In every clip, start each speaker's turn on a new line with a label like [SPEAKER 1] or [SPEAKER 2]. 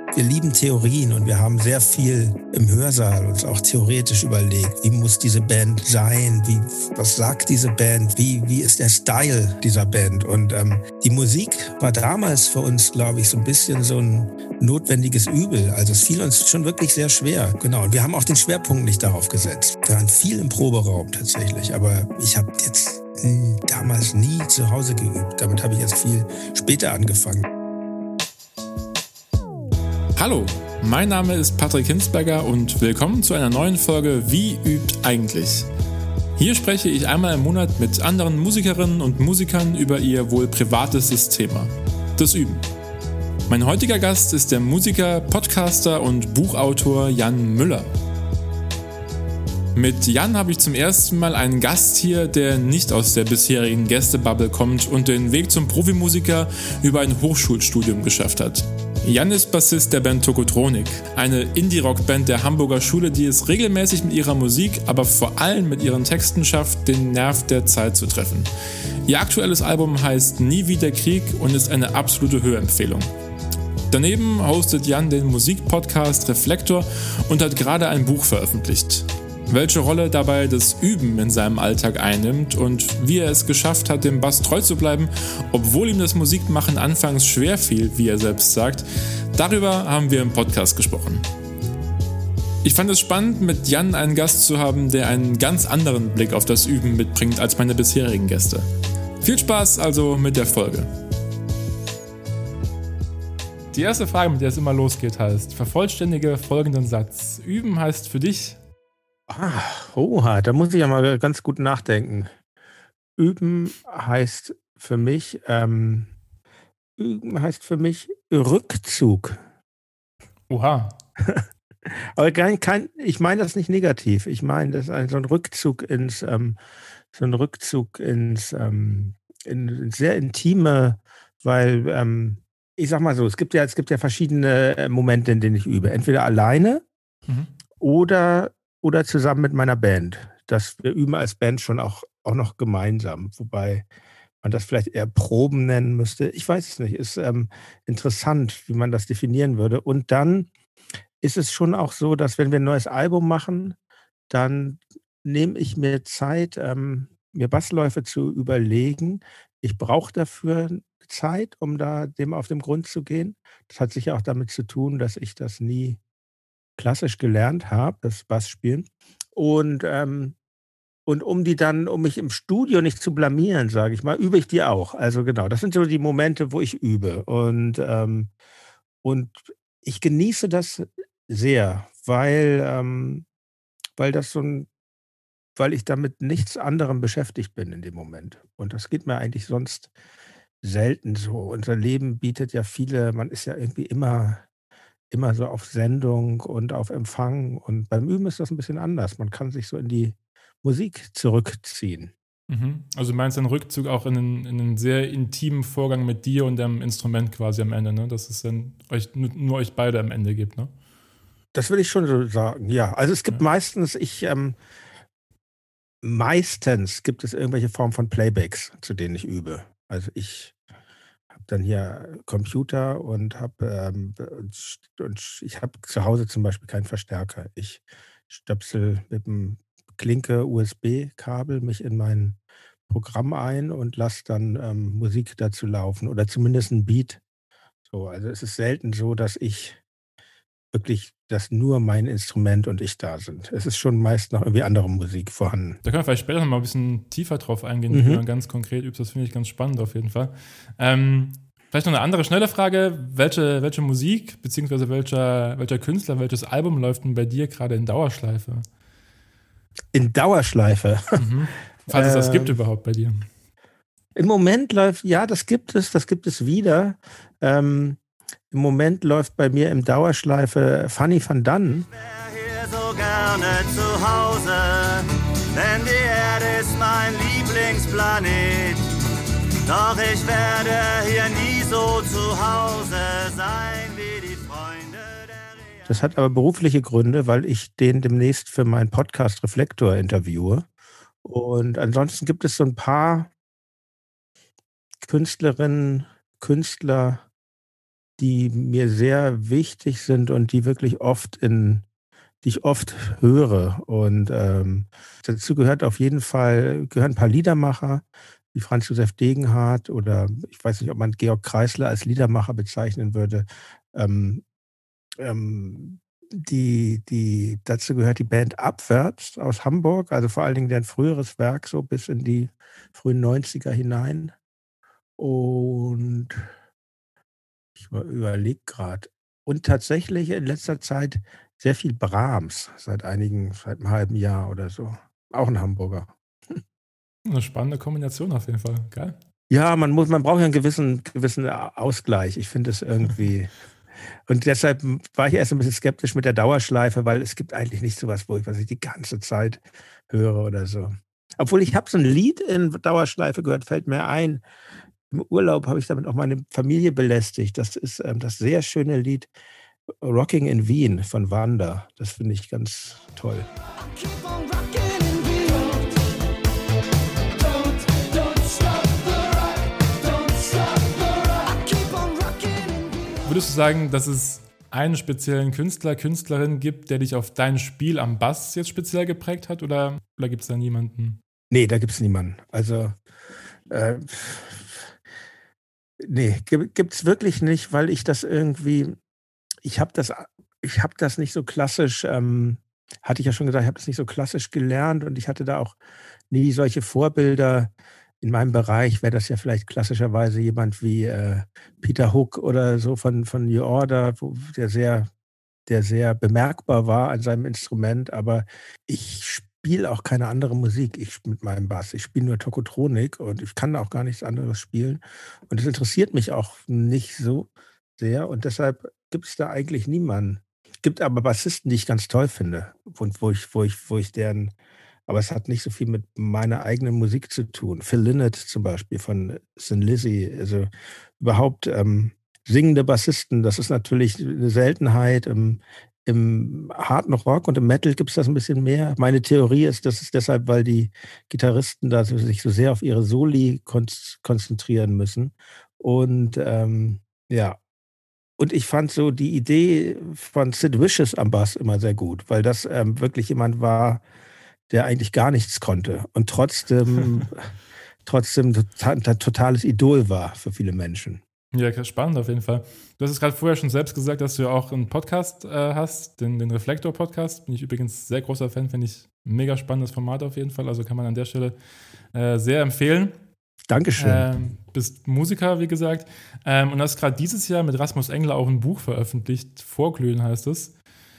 [SPEAKER 1] Wir lieben Theorien und wir haben sehr viel im Hörsaal uns auch theoretisch überlegt, wie muss diese Band sein, was sagt diese Band, wie ist der Style dieser Band. Und die Musik war damals für uns, glaube ich, so ein bisschen so ein notwendiges Übel. Also es fiel uns schon wirklich sehr schwer. Genau, und wir haben auch den Schwerpunkt nicht darauf gesetzt. Wir waren viel im Proberaum tatsächlich, aber ich habe jetzt damals nie zu Hause geübt. Damit habe ich erst viel später angefangen.
[SPEAKER 2] Hallo, mein Name ist Patrick Hinsberger und willkommen zu einer neuen Folge Wie übt eigentlich? Hier spreche ich einmal im Monat mit anderen Musikerinnen und Musikern über ihr wohl privatestes Thema, das Üben. Mein heutiger Gast ist der Musiker, Podcaster und Buchautor Jan Müller. Mit Jan habe ich zum ersten Mal einen Gast hier, der nicht aus der bisherigen Gästebubble kommt und den Weg zum Profimusiker über ein Hochschulstudium geschafft hat. Jan ist Bassist der Band Tokotronik, eine Indie-Rock-Band der Hamburger Schule, die es regelmäßig mit ihrer Musik, aber vor allem mit ihren Texten schafft, den Nerv der Zeit zu treffen. Ihr aktuelles Album heißt Nie wieder Krieg und ist eine absolute Hörempfehlung. Daneben hostet Jan den Musikpodcast Reflektor und hat gerade ein Buch veröffentlicht. Welche Rolle dabei das Üben in seinem Alltag einnimmt und wie er es geschafft hat, dem Bass treu zu bleiben, obwohl ihm das Musikmachen anfangs schwer fiel, wie er selbst sagt, darüber haben wir im Podcast gesprochen. Ich fand es spannend, mit Jan einen Gast zu haben, der einen ganz anderen Blick auf das Üben mitbringt als meine bisherigen Gäste. Viel Spaß also mit der Folge. Die erste Frage, mit der es immer losgeht, heißt: Vervollständige folgenden Satz. Üben heißt für dich...
[SPEAKER 1] Oha, da muss ich ja mal ganz gut nachdenken. Üben heißt für mich Rückzug.
[SPEAKER 2] Oha.
[SPEAKER 1] Aber ich meine das nicht negativ. Ich meine, das ist so ein Rückzug ins in sehr intime, weil ich sag mal so, es gibt ja verschiedene Momente, in denen ich übe. Entweder alleine oder zusammen mit meiner Band. Wir üben als Band schon auch noch gemeinsam, wobei man das vielleicht eher Proben nennen müsste. Ich weiß es nicht. Ist interessant, wie man das definieren würde. Und dann ist es schon auch so, dass wenn wir ein neues Album machen, dann nehme ich mir Zeit, mir Bassläufe zu überlegen. Ich brauche dafür Zeit, um dem auf den Grund zu gehen. Das hat sicher auch damit zu tun, dass ich das nie klassisch gelernt habe, das Bassspielen. Und um mich im Studio nicht zu blamieren, sage ich mal, übe ich die auch. Also genau, das sind so die Momente, wo ich übe. Und ich genieße das sehr, weil ich damit nichts anderem beschäftigt bin in dem Moment. Und das geht mir eigentlich sonst selten so. Unser Leben bietet ja man ist ja irgendwie immer so auf Sendung und auf Empfang. Und beim Üben ist das ein bisschen anders. Man kann sich so in die Musik zurückziehen.
[SPEAKER 2] Also du meinst einen Rückzug auch in einen sehr intimen Vorgang mit dir und deinem Instrument quasi am Ende, ne? Dass es dann nur euch beide am Ende gibt, ne?
[SPEAKER 1] Das will ich schon so sagen, ja. Also es gibt meistens gibt es irgendwelche Formen von Playbacks, zu denen ich übe. Also ich habe dann hier Computer und ich habe zu Hause zum Beispiel keinen Verstärker. Ich stöpsel mit dem Klinke-USB-Kabel mich in mein Programm ein und lasse dann Musik dazu laufen oder zumindest ein Beat. So, also es ist selten so, dass nur mein Instrument und ich da sind. Es ist schon meist noch irgendwie andere Musik vorhanden.
[SPEAKER 2] Da können wir vielleicht später noch mal ein bisschen tiefer drauf eingehen, wie man ganz konkret übt. Das finde ich ganz spannend auf jeden Fall. Vielleicht noch eine andere schnelle Frage. Welche Musik beziehungsweise welcher Künstler, welches Album läuft denn bei dir gerade in Dauerschleife?
[SPEAKER 1] In Dauerschleife?
[SPEAKER 2] Falls es das gibt überhaupt bei dir.
[SPEAKER 1] Im Moment läuft, ja, das gibt es wieder. Im Moment läuft bei mir im Dauerschleife Fanny van Dann.
[SPEAKER 3] Ich wär hier so gerne zu Hause, denn die Erde ist mein Lieblingsplanet. Doch ich werde hier nie so zu Hause sein wie die Freunde der Realität.
[SPEAKER 1] Das hat aber berufliche Gründe, weil ich den demnächst für meinen Podcast Reflektor interviewe. Und ansonsten gibt es so ein paar Künstlerinnen, Künstler, die mir sehr wichtig sind und die wirklich die ich oft höre. Und dazu gehört auf jeden Fall, gehören ein paar Liedermacher, wie Franz Josef Degenhardt oder ich weiß nicht, ob man Georg Kreisler als Liedermacher bezeichnen würde. Ähm, ähm, dazu gehört die Band Abwärts aus Hamburg, also vor allen Dingen deren früheres Werk, so bis in die frühen 90er hinein. Und ich überlege gerade. Und tatsächlich in letzter Zeit sehr viel Brahms, seit einem halben Jahr oder so. Auch ein Hamburger.
[SPEAKER 2] Eine spannende Kombination auf jeden Fall. Geil.
[SPEAKER 1] Ja, man braucht ja einen gewissen Ausgleich. Ich finde es irgendwie. Und deshalb war ich erst ein bisschen skeptisch mit der Dauerschleife, weil es gibt eigentlich nicht sowas, was ich die ganze Zeit höre oder so. Obwohl ich habe so ein Lied in Dauerschleife gehört, fällt mir ein. Im Urlaub habe ich damit auch meine Familie belästigt. Das ist das sehr schöne Lied Rocking in Wien von Wanda. Das finde ich ganz toll.
[SPEAKER 2] Würdest du sagen, dass es einen speziellen Künstler, Künstlerin gibt, der dich auf dein Spiel am Bass jetzt speziell geprägt hat? Oder gibt es da niemanden?
[SPEAKER 1] Nee, da gibt es niemanden. Also, nee, gibt es wirklich nicht, weil ich das irgendwie, ich habe das nicht so klassisch, hatte ich ja schon gesagt, ich habe das nicht so klassisch gelernt und ich hatte da auch nie solche Vorbilder. In meinem Bereich wäre das ja vielleicht klassischerweise jemand wie Peter Hook oder so von New Order, der sehr bemerkbar war an seinem Instrument. Aber ich spiele auch keine andere Musik mit meinem Bass. Ich spiele nur Tokotronik und ich kann auch gar nichts anderes spielen. Und es interessiert mich auch nicht so sehr. Und deshalb gibt es da eigentlich niemanden. Es gibt aber Bassisten, die ich ganz toll finde und wo ich deren. Aber es hat nicht so viel mit meiner eigenen Musik zu tun. Phil Lynott zum Beispiel von Thin Lizzy, also überhaupt singende Bassisten, das ist natürlich eine Seltenheit. Im Harten Rock und im Metal gibt es das ein bisschen mehr. Meine Theorie ist, das ist deshalb, weil die Gitarristen da sich so sehr auf ihre Soli konzentrieren müssen. Und ja, und ich fand so die Idee von Sid Vicious am Bass immer sehr gut, weil das wirklich jemand war, der eigentlich gar nichts konnte und trotzdem ein totales Idol war für viele Menschen.
[SPEAKER 2] Ja, spannend auf jeden Fall. Du hast es gerade vorher schon selbst gesagt, dass du ja auch einen Podcast hast, den Reflektor-Podcast. Bin ich übrigens sehr großer Fan, finde ich ein mega spannendes Format auf jeden Fall. Also kann man an der Stelle sehr empfehlen.
[SPEAKER 1] Dankeschön.
[SPEAKER 2] Bist Musiker, wie gesagt. Und hast gerade dieses Jahr mit Rasmus Engler auch ein Buch veröffentlicht. Vorglühen heißt es.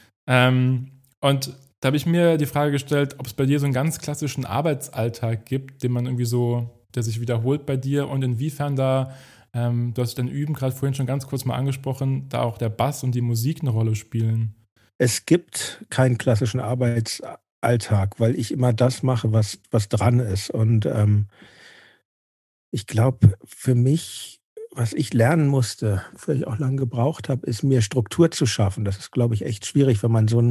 [SPEAKER 2] Und da habe ich mir die Frage gestellt, ob es bei dir so einen ganz klassischen Arbeitsalltag gibt, den man irgendwie so, der sich wiederholt bei dir und inwiefern da, du hast dein Üben gerade vorhin schon ganz kurz mal angesprochen, da auch der Bass und die Musik eine Rolle spielen.
[SPEAKER 1] Es gibt keinen klassischen Arbeitsalltag, weil ich immer das mache, was dran ist. Und ich glaube, für mich, was ich lernen musste, wofür ich auch lange gebraucht habe, ist mir Struktur zu schaffen. Das ist, glaube ich, echt schwierig, wenn man so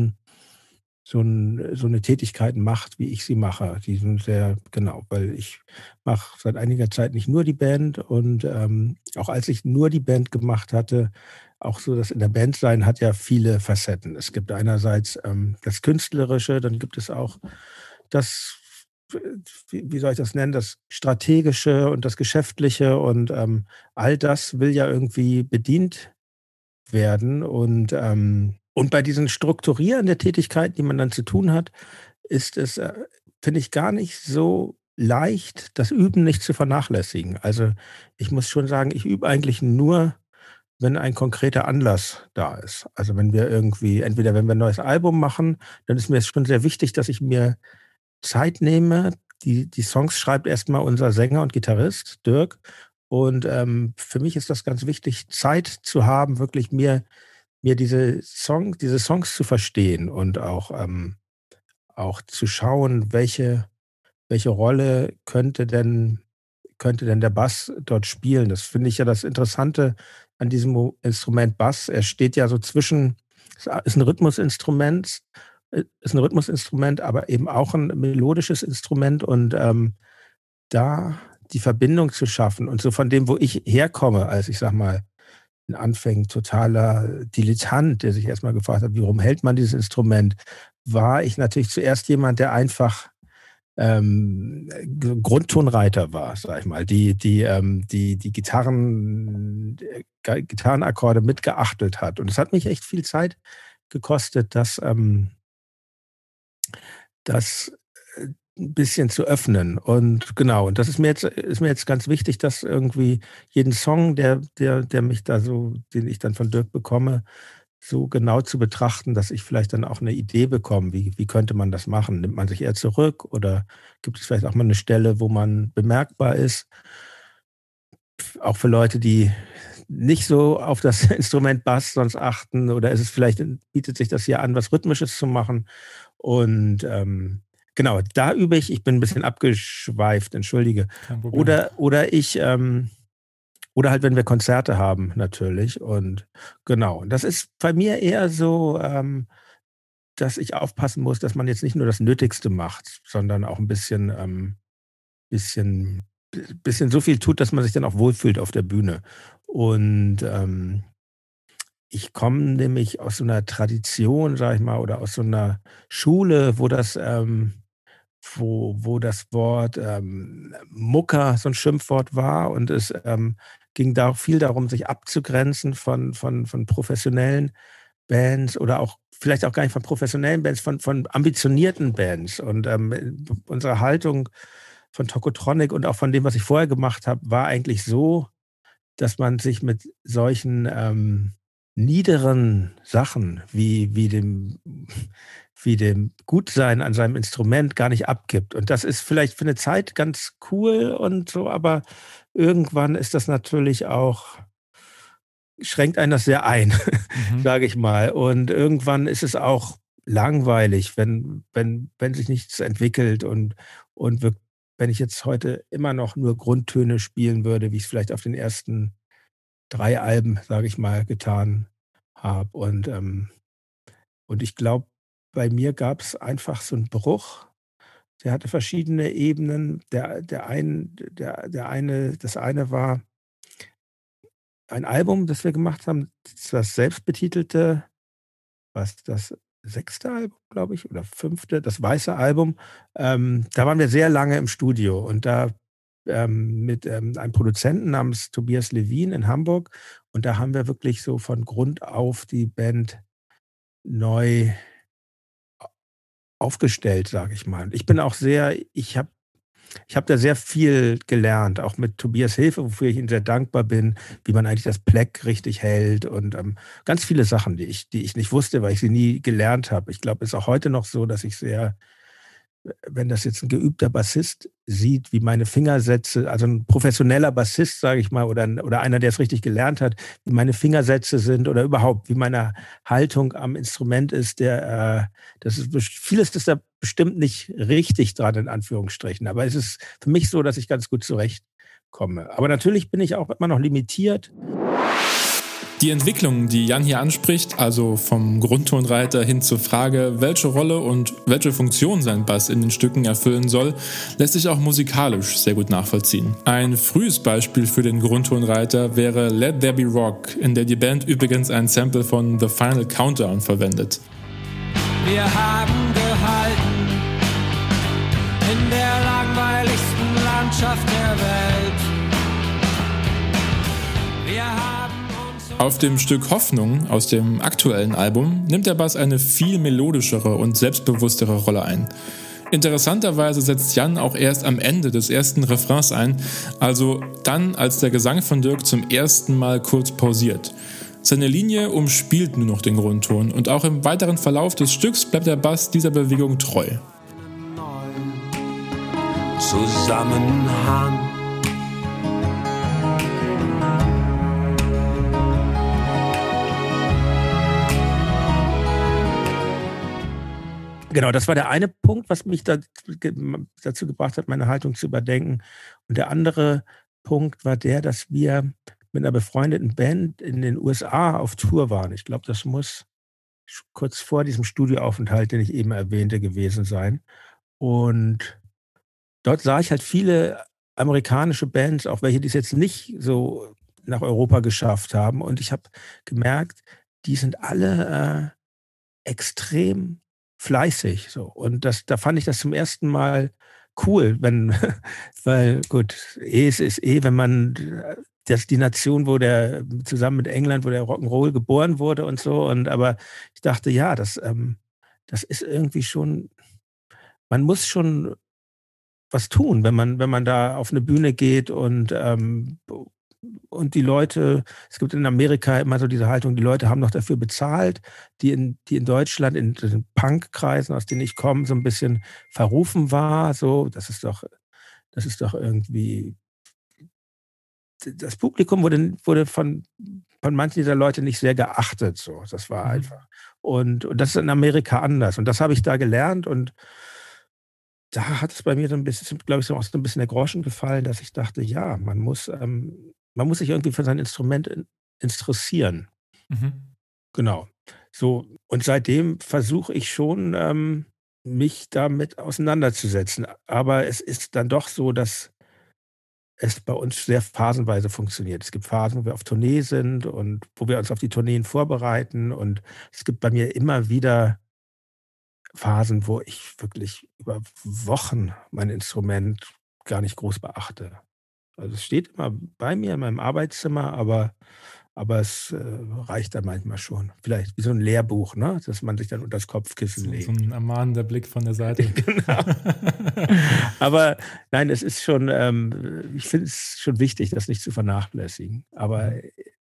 [SPEAKER 1] eine Tätigkeit macht, wie ich sie mache. Die sind sehr genau, weil ich mache seit einiger Zeit nicht nur die Band und auch als ich nur die Band gemacht hatte, auch so, das in der Band sein hat ja viele Facetten. Es gibt einerseits das Künstlerische, dann gibt es auch das, wie soll ich das nennen, das Strategische und das Geschäftliche und all das will ja irgendwie bedient werden und bei diesen Strukturieren der Tätigkeiten, die man dann zu tun hat, ist es, finde ich, gar nicht so leicht, das Üben nicht zu vernachlässigen. Also ich muss schon sagen, ich übe eigentlich nur, wenn ein konkreter Anlass da ist. Also wenn wir irgendwie, entweder wenn wir ein neues Album machen, dann ist mir schon sehr wichtig, dass ich mir Zeit nehme. Die Songs schreibt erstmal unser Sänger und Gitarrist, Dirk. Und für mich ist das ganz wichtig, Zeit zu haben, wirklich mir diese Songs zu verstehen und auch zu schauen, welche Rolle könnte denn der Bass dort spielen. Das finde ich ja das Interessante an diesem Instrument Bass. Er steht ja so ist ein Rhythmusinstrument, aber eben auch ein melodisches Instrument und da die Verbindung zu schaffen und so von dem, wo ich herkomme, als ich sag mal in Anfängen totaler Dilettant, der sich erstmal gefragt hat, warum hält man dieses Instrument, war ich natürlich zuerst jemand, der einfach Grundtonreiter war, sag ich mal, die Gitarrenakkorde mitgeachtelt hat. Und es hat mich echt viel Zeit gekostet, das ein bisschen zu öffnen. Und genau, und das ist mir jetzt ganz wichtig, dass irgendwie jeden Song, der mich da so, den ich dann von Dirk bekomme, so genau zu betrachten, dass ich vielleicht dann auch eine Idee bekomme, wie könnte man das machen? Nimmt man sich eher zurück oder gibt es vielleicht auch mal eine Stelle, wo man bemerkbar ist? Auch für Leute, die nicht so auf das Instrument Bass sonst achten, oder ist es vielleicht, bietet sich das hier an, was Rhythmisches zu machen? Und genau, da übe ich. Ich bin ein bisschen abgeschweift, entschuldige.
[SPEAKER 2] Kein Problem.
[SPEAKER 1] Oder halt, wenn wir Konzerte haben, natürlich. Und genau, und das ist bei mir eher so, dass ich aufpassen muss, dass man jetzt nicht nur das Nötigste macht, sondern auch ein bisschen, bisschen so viel tut, dass man sich dann auch wohlfühlt auf der Bühne. Und ich komme nämlich aus so einer Tradition, sage ich mal, oder aus so einer Schule, wo das Wort Mucker so ein Schimpfwort war, und es ging da auch viel darum, sich abzugrenzen von professionellen Bands, oder auch vielleicht auch gar nicht von professionellen Bands, von ambitionierten Bands. Und unsere Haltung von Tokotronic und auch von dem, was ich vorher gemacht habe, war eigentlich so, dass man sich mit solchen niederen Sachen wie dem Gutsein an seinem Instrument gar nicht abgibt. Und das ist vielleicht für eine Zeit ganz cool und so, aber irgendwann ist das natürlich auch, schränkt einen das sehr ein,
[SPEAKER 2] Mhm.
[SPEAKER 1] sage ich mal. Und irgendwann ist es auch langweilig, wenn sich nichts entwickelt, und wenn ich jetzt heute immer noch nur Grundtöne spielen würde, wie ich es vielleicht auf den ersten 3 Alben, sage ich mal, getan habe. Und ich glaube, bei mir gab es einfach so einen Bruch. Der hatte verschiedene Ebenen. Das eine war ein Album, das wir gemacht haben, das selbstbetitelte, was das 6. Album, glaube ich, oder 5., das weiße Album. Da waren wir sehr lange im Studio, und da mit einem Produzenten namens Tobias Levin in Hamburg. Und da haben wir wirklich so von Grund auf die Band neu aufgestellt, sage ich mal. Und ich habe da sehr viel gelernt, auch mit Tobias Hilfe, wofür ich ihm sehr dankbar bin, wie man eigentlich das Pleck richtig hält, und ganz viele Sachen, die ich nicht wusste, weil ich sie nie gelernt habe. Ich glaube, es ist auch heute noch so, dass ich sehr, wenn das jetzt ein geübter Bassist sieht, wie meine Fingersätze, also ein professioneller Bassist, sage ich mal, oder einer, der es richtig gelernt hat, wie meine Fingersätze sind, oder überhaupt, wie meine Haltung am Instrument ist, vieles ist da bestimmt nicht richtig dran, in Anführungsstrichen. Aber es ist für mich so, dass ich ganz gut zurechtkomme. Aber natürlich bin ich auch immer noch limitiert.
[SPEAKER 2] Die Entwicklung, die Jan hier anspricht, also vom Grundtonreiter hin zur Frage, welche Rolle und welche Funktion sein Bass in den Stücken erfüllen soll, lässt sich auch musikalisch sehr gut nachvollziehen. Ein frühes Beispiel für den Grundtonreiter wäre Let There Be Rock, in der die Band übrigens ein Sample von The Final Countdown verwendet.
[SPEAKER 4] Wir haben gehalten in der langweiligsten Landschaft der Welt. Wir haben
[SPEAKER 2] Auf dem Stück Hoffnung aus dem aktuellen Album nimmt der Bass eine viel melodischere und selbstbewusstere Rolle ein. Interessanterweise setzt Jan auch erst am Ende des ersten Refrains ein, also dann, als der Gesang von Dirk zum ersten Mal kurz pausiert. Seine Linie umspielt nur noch den Grundton, und auch im weiteren Verlauf des Stücks bleibt der Bass dieser Bewegung treu.
[SPEAKER 4] Zusammenhang.
[SPEAKER 1] Genau, das war der eine Punkt, was mich dazu gebracht hat, meine Haltung zu überdenken. Und der andere Punkt war der, dass wir mit einer befreundeten Band in den USA auf Tour waren. Ich glaube, das muss kurz vor diesem Studioaufenthalt, den ich eben erwähnte, gewesen sein. Und dort sah ich halt viele amerikanische Bands, auch welche, die es jetzt nicht so nach Europa geschafft haben. Und ich habe gemerkt, die sind alle extrem fleißig. So. Und da fand ich das zum ersten Mal cool, weil gut, es ist wenn man das die Nation, zusammen mit England, wo der Rock'n'Roll geboren wurde und so. Aber ich dachte, ja, das ist irgendwie schon, man muss schon was tun, wenn man da auf eine Bühne geht und die Leute, es gibt in Amerika immer so diese Haltung, die Leute haben noch dafür bezahlt, die in Deutschland, in den Punk-Kreisen, aus denen ich komme, so ein bisschen verrufen war. So, das ist doch irgendwie, das Publikum wurde von manchen dieser Leute nicht sehr geachtet. So, das war einfach. Und das ist in Amerika anders. Und das habe ich da gelernt. Und da hat es bei mir so ein bisschen, glaube ich, so auch so ein bisschen der Groschen gefallen, dass ich dachte, ja, man muss sich irgendwie für sein Instrument interessieren.
[SPEAKER 2] Mhm.
[SPEAKER 1] Genau. So, und seitdem versuche ich schon, mich damit auseinanderzusetzen. Aber es ist dann doch so, dass es bei uns sehr phasenweise funktioniert. Es gibt Phasen, wo wir auf Tournee sind und wo wir uns auf die Tourneen vorbereiten. Und es gibt bei mir immer wieder Phasen, wo ich wirklich über Wochen mein Instrument gar nicht groß beachte. Also, es steht immer bei mir in meinem Arbeitszimmer, aber es reicht dann manchmal schon. Vielleicht wie so ein Lehrbuch, ne, dass man sich dann unters Kopfkissen
[SPEAKER 2] So
[SPEAKER 1] legt.
[SPEAKER 2] ein ermahnender Blick von der Seite.
[SPEAKER 1] Genau. Aber nein, es ist schon, ich finde es schon wichtig, das nicht zu vernachlässigen. Aber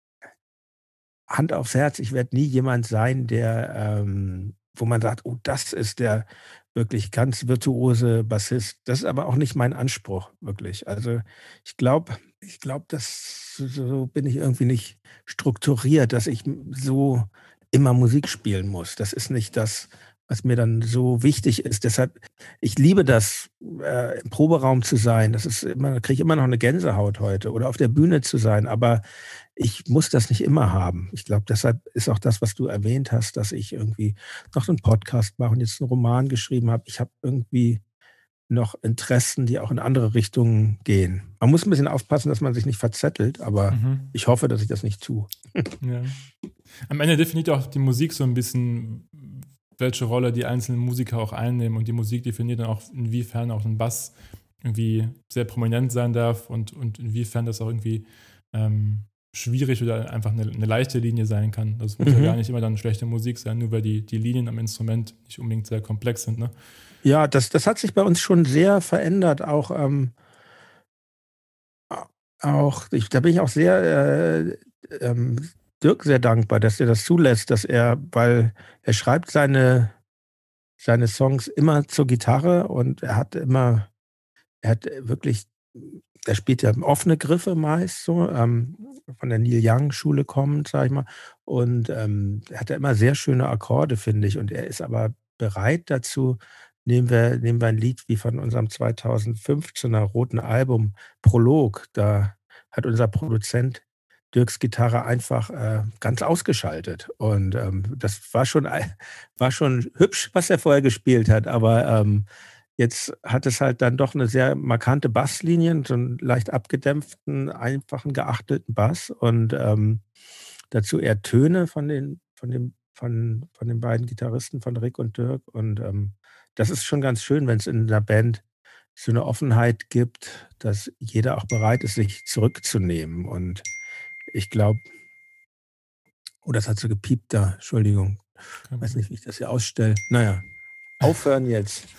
[SPEAKER 1] Hand aufs Herz, ich werde nie jemand sein, der, wo man sagt: „Oh, das ist der wirklich ganz virtuose Bassist.“ Das ist aber auch nicht mein Anspruch, wirklich. Also, ich glaube, dass so bin ich irgendwie nicht strukturiert, dass ich so immer Musik spielen muss. Das ist nicht das, was mir dann so wichtig ist. Deshalb, ich liebe das, im Proberaum zu sein. Das ist immer, da kriege ich immer noch eine Gänsehaut heute, oder auf der Bühne zu sein, aber ich muss das nicht immer haben. Ich glaube, deshalb ist auch das, was du erwähnt hast, dass ich irgendwie noch so 'n Podcast mache und jetzt einen Roman geschrieben habe. Ich habe irgendwie noch Interessen, die auch in andere Richtungen gehen. Man muss ein bisschen aufpassen, dass man sich nicht verzettelt, aber
[SPEAKER 2] Mhm.
[SPEAKER 1] ich hoffe, dass ich das nicht tue.
[SPEAKER 2] Ja. Am Ende definiert auch die Musik so ein bisschen, welche Rolle die einzelnen Musiker auch einnehmen. Und die Musik definiert dann auch, inwiefern auch ein Bass irgendwie sehr prominent sein darf und inwiefern das auch irgendwie schwierig oder einfach eine leichte Linie sein kann. Das muss ja gar nicht immer dann schlechte Musik sein, nur weil die Linien am Instrument nicht unbedingt sehr komplex sind. Ne?
[SPEAKER 1] Ja, das hat sich bei uns schon sehr verändert. Da bin ich auch sehr Dirk sehr dankbar, dass er das zulässt, weil er schreibt seine Songs immer zur Gitarre und er hat wirklich, er spielt ja offene Griffe meist so, von der Neil Young Schule kommend, sage ich mal. Und er hat ja immer sehr schöne Akkorde, finde ich. Und er ist aber bereit dazu, nehmen wir ein Lied wie von unserem 2015er roten Album Prolog. Da hat unser Produzent Dirks Gitarre einfach ganz ausgeschaltet. Und das war schon hübsch, was er vorher gespielt hat, aber jetzt hat es halt dann doch eine sehr markante Basslinie, so 'n leicht abgedämpften, einfachen, geachtelten Bass und dazu eher Töne von den beiden Gitarristen, von Rick und Dirk. Und das ist schon ganz schön, wenn es in 'ner Band so eine Offenheit gibt, dass jeder auch bereit ist, sich zurückzunehmen. Und ich glaube, oh, das hat so gepiept da, Entschuldigung. Weiß nicht, wie ich das hier ausstelle. Na ja, aufhören jetzt.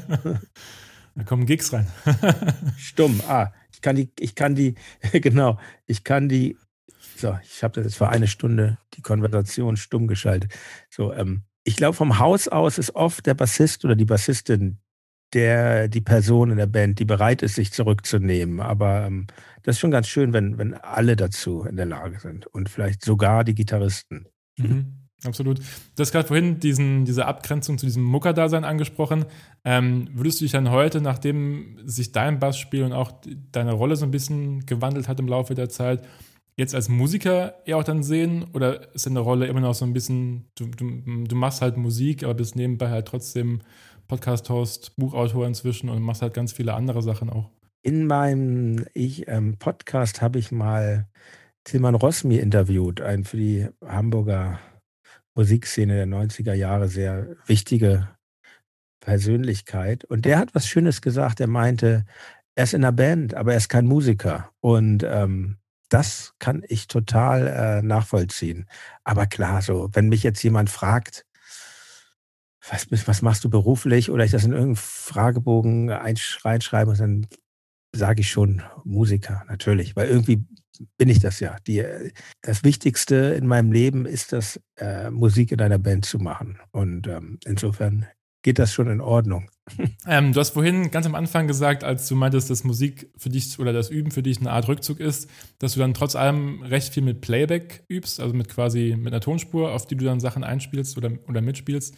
[SPEAKER 2] Da kommen Gigs rein.
[SPEAKER 1] Stumm. Ich kann die genau, ich kann die so, ich habe das jetzt für eine Stunde die Konversation stumm geschaltet. So, ich glaube, vom Haus aus ist oft der Bassist oder die Bassistin die Person in der Band, die bereit ist, sich zurückzunehmen. Aber, das ist schon ganz schön, wenn alle dazu in der Lage sind und vielleicht sogar die Gitarristen.
[SPEAKER 2] Absolut. Du hast gerade vorhin diese Abgrenzung zu diesem Muckerdasein angesprochen. Würdest du dich dann heute, nachdem sich dein Bassspiel und auch deine Rolle so ein bisschen gewandelt hat im Laufe der Zeit, jetzt als Musiker eher auch dann sehen? Oder ist deine Rolle immer noch so ein bisschen, du machst halt Musik, aber bist nebenbei halt trotzdem Podcast-Host, Buchautor inzwischen und machst halt ganz viele andere Sachen auch?
[SPEAKER 1] In meinem Podcast habe ich mal Tilman Rosmi interviewt, ein für die Hamburger Musikszene der 90er Jahre sehr wichtige Persönlichkeit. Und der hat was Schönes gesagt. Er meinte, er ist in einer Band, aber er ist kein Musiker. Und das kann ich total nachvollziehen. Aber klar, so, wenn mich jetzt jemand fragt, was machst du beruflich, oder ich das in irgendeinen Fragebogen reinschreibe, und dann sage ich schon Musiker, natürlich, weil irgendwie bin ich das ja. Das Wichtigste in meinem Leben ist das, Musik in einer Band zu machen. Und insofern geht das schon in Ordnung.
[SPEAKER 2] Du hast vorhin ganz am Anfang gesagt, als du meintest, dass Musik für dich oder das Üben für dich eine Art Rückzug ist, dass du dann trotz allem recht viel mit Playback übst, also mit einer Tonspur, auf die du dann Sachen einspielst oder mitspielst.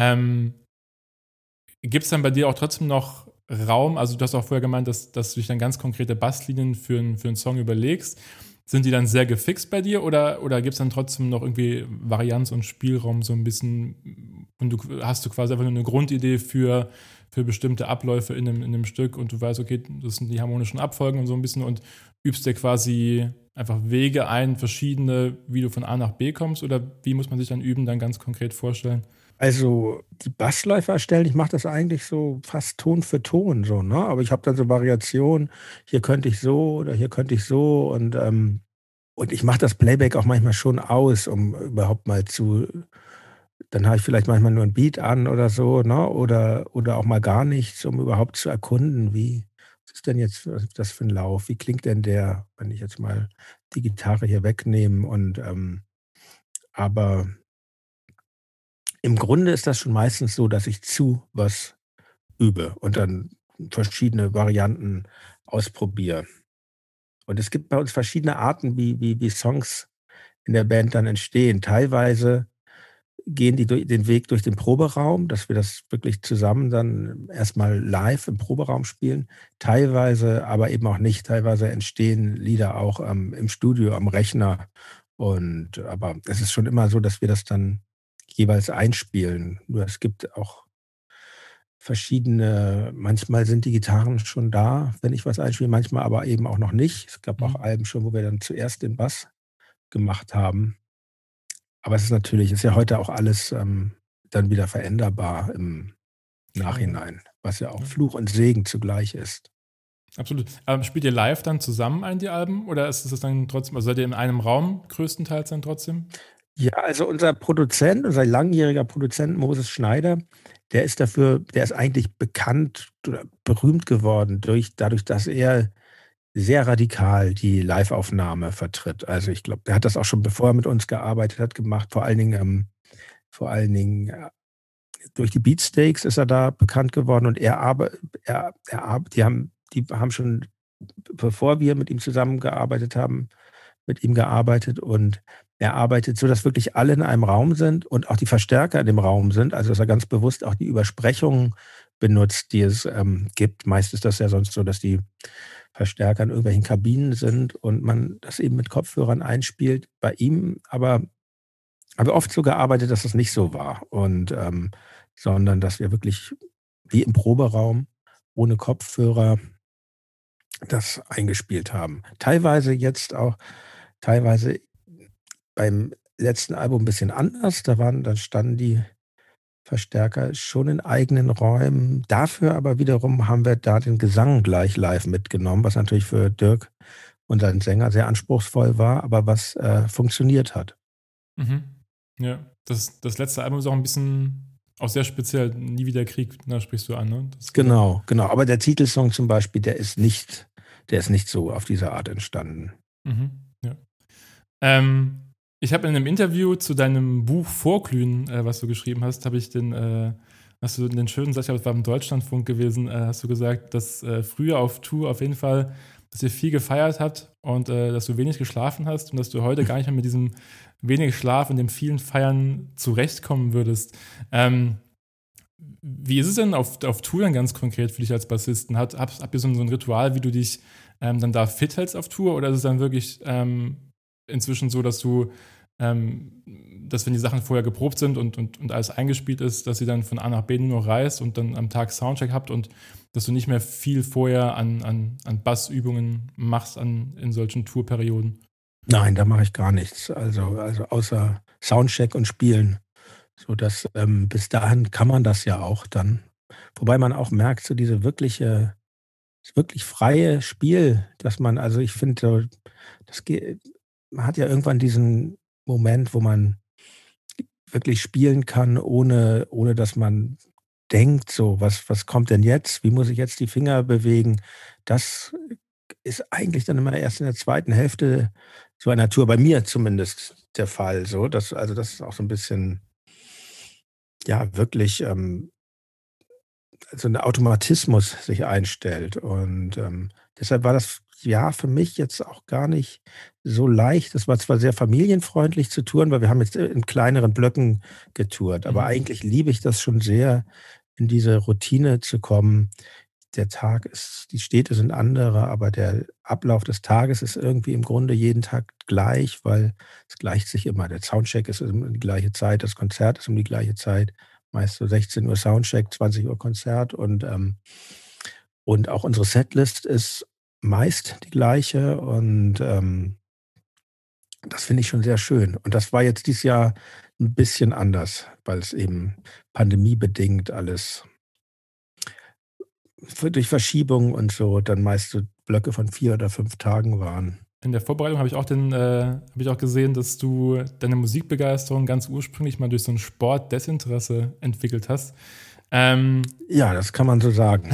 [SPEAKER 2] Gibt es dann bei dir auch trotzdem noch Raum? Also du hast auch vorher gemeint, dass du dich dann ganz konkrete Basslinien für einen Song überlegst. Sind die dann sehr gefixt bei dir oder gibt es dann trotzdem noch irgendwie Varianz und Spielraum so ein bisschen und hast du quasi einfach nur eine Grundidee für bestimmte Abläufe in einem Stück und du weißt, okay, das sind die harmonischen Abfolgen und so ein bisschen und übst dir quasi einfach Wege ein, verschiedene, wie du von A nach B kommst, oder wie muss man sich dann üben, dann ganz konkret vorstellen?
[SPEAKER 1] Also die Bassläufe erstellen, ich mache das eigentlich so fast Ton für Ton so, ne? Aber ich habe dann so Variationen, hier könnte ich so oder hier könnte ich so, und ich mache das Playback auch manchmal schon aus, um überhaupt mal dann habe ich vielleicht manchmal nur ein Beat an oder so, ne? Oder auch mal gar nichts, um überhaupt zu erkunden, was ist denn jetzt das für ein Lauf? Wie klingt denn der, wenn ich jetzt mal die Gitarre hier wegnehme? Und aber im Grunde ist das schon meistens so, dass ich zu was übe und dann verschiedene Varianten ausprobiere. Und es gibt bei uns verschiedene Arten, wie Songs in der Band dann entstehen. Teilweise gehen die den Weg durch den Proberaum, dass wir das wirklich zusammen dann erstmal live im Proberaum spielen. Teilweise aber eben auch nicht. Teilweise entstehen Lieder auch im Studio, am Rechner. Aber es ist schon immer so, dass wir das dann jeweils einspielen. Nur es gibt auch manchmal sind die Gitarren schon da, wenn ich was einspiele, manchmal aber eben auch noch nicht. Es gab auch Alben schon, wo wir dann zuerst den Bass gemacht haben. Aber es ist ja heute auch alles dann wieder veränderbar im Nachhinein, was ja auch Fluch und Segen zugleich ist.
[SPEAKER 2] Absolut. Spielt ihr live dann zusammen die Alben, oder ist es dann trotzdem, also seid ihr in einem Raum größtenteils dann trotzdem?
[SPEAKER 1] Ja, also unser langjähriger Produzent Moses Schneider, der ist eigentlich bekannt oder berühmt geworden dadurch, dass er sehr radikal die Live-Aufnahme vertritt. Also ich glaube, der hat das auch schon, bevor er mit uns gearbeitet hat, gemacht. Vor allen Dingen durch die Beatsteaks ist er da bekannt geworden, und die haben schon, bevor wir mit ihm zusammengearbeitet haben, mit ihm gearbeitet, und er arbeitet so, dass wirklich alle in einem Raum sind und auch die Verstärker in dem Raum sind, also dass er ganz bewusst auch die Übersprechungen benutzt, die es gibt. Meist ist das ja sonst so, dass die Verstärker in irgendwelchen Kabinen sind und man das eben mit Kopfhörern einspielt. Bei ihm aber haben wir oft so gearbeitet, dass das nicht so war, und sondern dass wir wirklich wie im Proberaum ohne Kopfhörer das eingespielt haben. Teilweise beim letzten Album ein bisschen anders. Da standen die Verstärker schon in eigenen Räumen. Dafür aber wiederum haben wir da den Gesang gleich live mitgenommen, was natürlich für Dirk, unseren Sänger, sehr anspruchsvoll war, aber was funktioniert hat.
[SPEAKER 2] Mhm. Ja, das letzte Album ist auch ein bisschen, auch sehr speziell, Nie wieder Krieg, da sprichst du an, ne?
[SPEAKER 1] Genau. Aber der Titelsong zum Beispiel, der ist nicht so auf diese Art entstanden.
[SPEAKER 2] Mhm. Ja. Ich habe in einem Interview zu deinem Buch Vorglühen, was du geschrieben hast, hast du den schönen Satz, das war im Deutschlandfunk gewesen, hast du gesagt, dass früher auf Tour auf jeden Fall, dass ihr viel gefeiert habt und dass du wenig geschlafen hast und dass du heute gar nicht mehr mit diesem wenig Schlaf und dem vielen Feiern zurechtkommen würdest. Wie ist es denn auf Tour dann ganz konkret für dich als Bassisten? Habt ihr so ein Ritual, wie du dich dann da fit hältst auf Tour, oder ist es dann wirklich inzwischen so, dass dass wenn die Sachen vorher geprobt sind und alles eingespielt ist, dass ihr dann von A nach B nur reist und dann am Tag Soundcheck habt und dass du nicht mehr viel vorher an Bassübungen machst in solchen Tourperioden?
[SPEAKER 1] Nein, da mache ich gar nichts. Also außer Soundcheck und Spielen. So dass bis dahin kann man das ja auch dann. Wobei man auch merkt, so das wirklich freie Spiel, dass man, also ich finde, so, man hat ja irgendwann diesen Moment, wo man wirklich spielen kann, ohne dass man denkt, so, was kommt denn jetzt? Wie muss ich jetzt die Finger bewegen? Das ist eigentlich dann immer erst in der zweiten Hälfte so einer Tour, bei mir zumindest der Fall. So, das ist auch so ein bisschen, ja, wirklich so ein Automatismus sich einstellt. Und deshalb war das Jahr für mich jetzt auch gar nicht so leicht. Es war zwar sehr familienfreundlich zu touren, weil wir haben jetzt in kleineren Blöcken getourt, aber
[SPEAKER 2] Mhm.
[SPEAKER 1] eigentlich liebe ich das schon sehr, in diese Routine zu kommen. Die Städte sind andere, aber der Ablauf des Tages ist irgendwie im Grunde jeden Tag gleich, weil es gleicht sich immer. Der Soundcheck ist um die gleiche Zeit, das Konzert ist um die gleiche Zeit, meist so 16 Uhr Soundcheck, 20 Uhr Konzert und auch unsere Setlist ist meist die gleiche und das finde ich schon sehr schön. Und das war jetzt dieses Jahr ein bisschen anders, weil es eben pandemiebedingt alles durch Verschiebungen und so dann meist so Blöcke von 4 oder 5 Tagen waren.
[SPEAKER 2] In der Vorbereitung habe ich auch gesehen, dass du deine Musikbegeisterung ganz ursprünglich mal durch so ein Sportdesinteresse entwickelt hast. Ähm,
[SPEAKER 1] Ja, das kann man so sagen.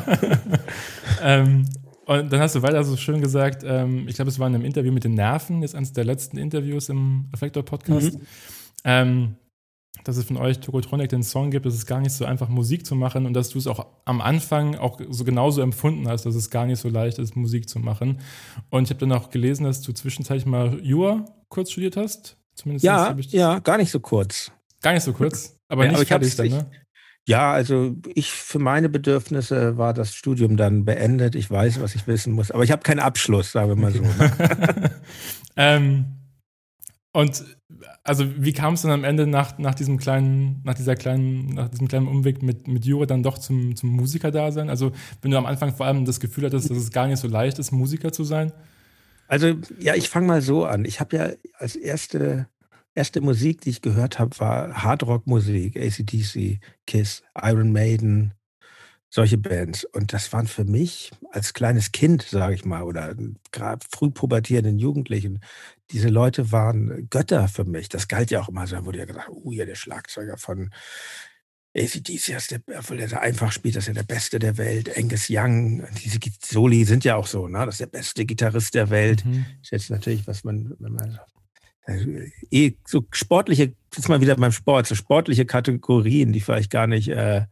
[SPEAKER 2] ähm, und dann hast du weiter so schön gesagt, ich glaube, es war in einem Interview mit den Nerven, jetzt eines der letzten Interviews im Reflektor-Podcast,
[SPEAKER 1] Mhm.
[SPEAKER 2] ähm, dass es von euch Tokotronic den Song gibt, dass es gar nicht so einfach Musik zu machen und dass du es auch am Anfang auch so genauso empfunden hast, dass es gar nicht so leicht ist, Musik zu machen. Und ich habe dann auch gelesen, dass du zwischenzeitlich mal Jura kurz studiert hast. Zumindest
[SPEAKER 1] Ja,
[SPEAKER 2] habe ich das
[SPEAKER 1] ja, gar nicht so kurz.
[SPEAKER 2] gar nicht so kurz, aber
[SPEAKER 1] Ja,
[SPEAKER 2] nicht
[SPEAKER 1] aber ich
[SPEAKER 2] fertig
[SPEAKER 1] hab's
[SPEAKER 2] dann,
[SPEAKER 1] ich
[SPEAKER 2] ne?
[SPEAKER 1] ja, also ich für meine Bedürfnisse war das Studium dann beendet. Ich weiß, was ich wissen muss, aber ich habe keinen Abschluss, sagen wir mal
[SPEAKER 2] Okay.
[SPEAKER 1] so, ne?
[SPEAKER 2] ähm, und also wie kam es dann am Ende nach diesem kleinen Umweg mit Jura dann doch zum Musikerdasein? Also wenn du am Anfang vor allem das Gefühl hattest, dass es gar nicht so leicht ist, Musiker zu sein?
[SPEAKER 1] Also, ja, ich fange mal so an. Ich habe ja als erste Musik, die ich gehört habe, war Hardrock-Musik, AC/DC, Kiss, Iron Maiden, solche Bands. Und das waren für mich als kleines Kind, sage ich mal, oder grad früh pubertierenden Jugendlichen, diese Leute waren Götter für mich. Das galt ja auch immer so, da wurde ja gesagt: „Oh ja, der Schlagzeuger von AC/DC ist obwohl der so einfach spielt, das ist ja der Beste der Welt. Angus Young, diese Soli sind ja auch so, ne? Das ist der beste Gitarrist der Welt.“
[SPEAKER 2] Mhm.
[SPEAKER 1] Ist jetzt natürlich, was man, wenn man so sportliche, jetzt mal wieder beim Sport, so sportliche Kategorien, die vielleicht gar nicht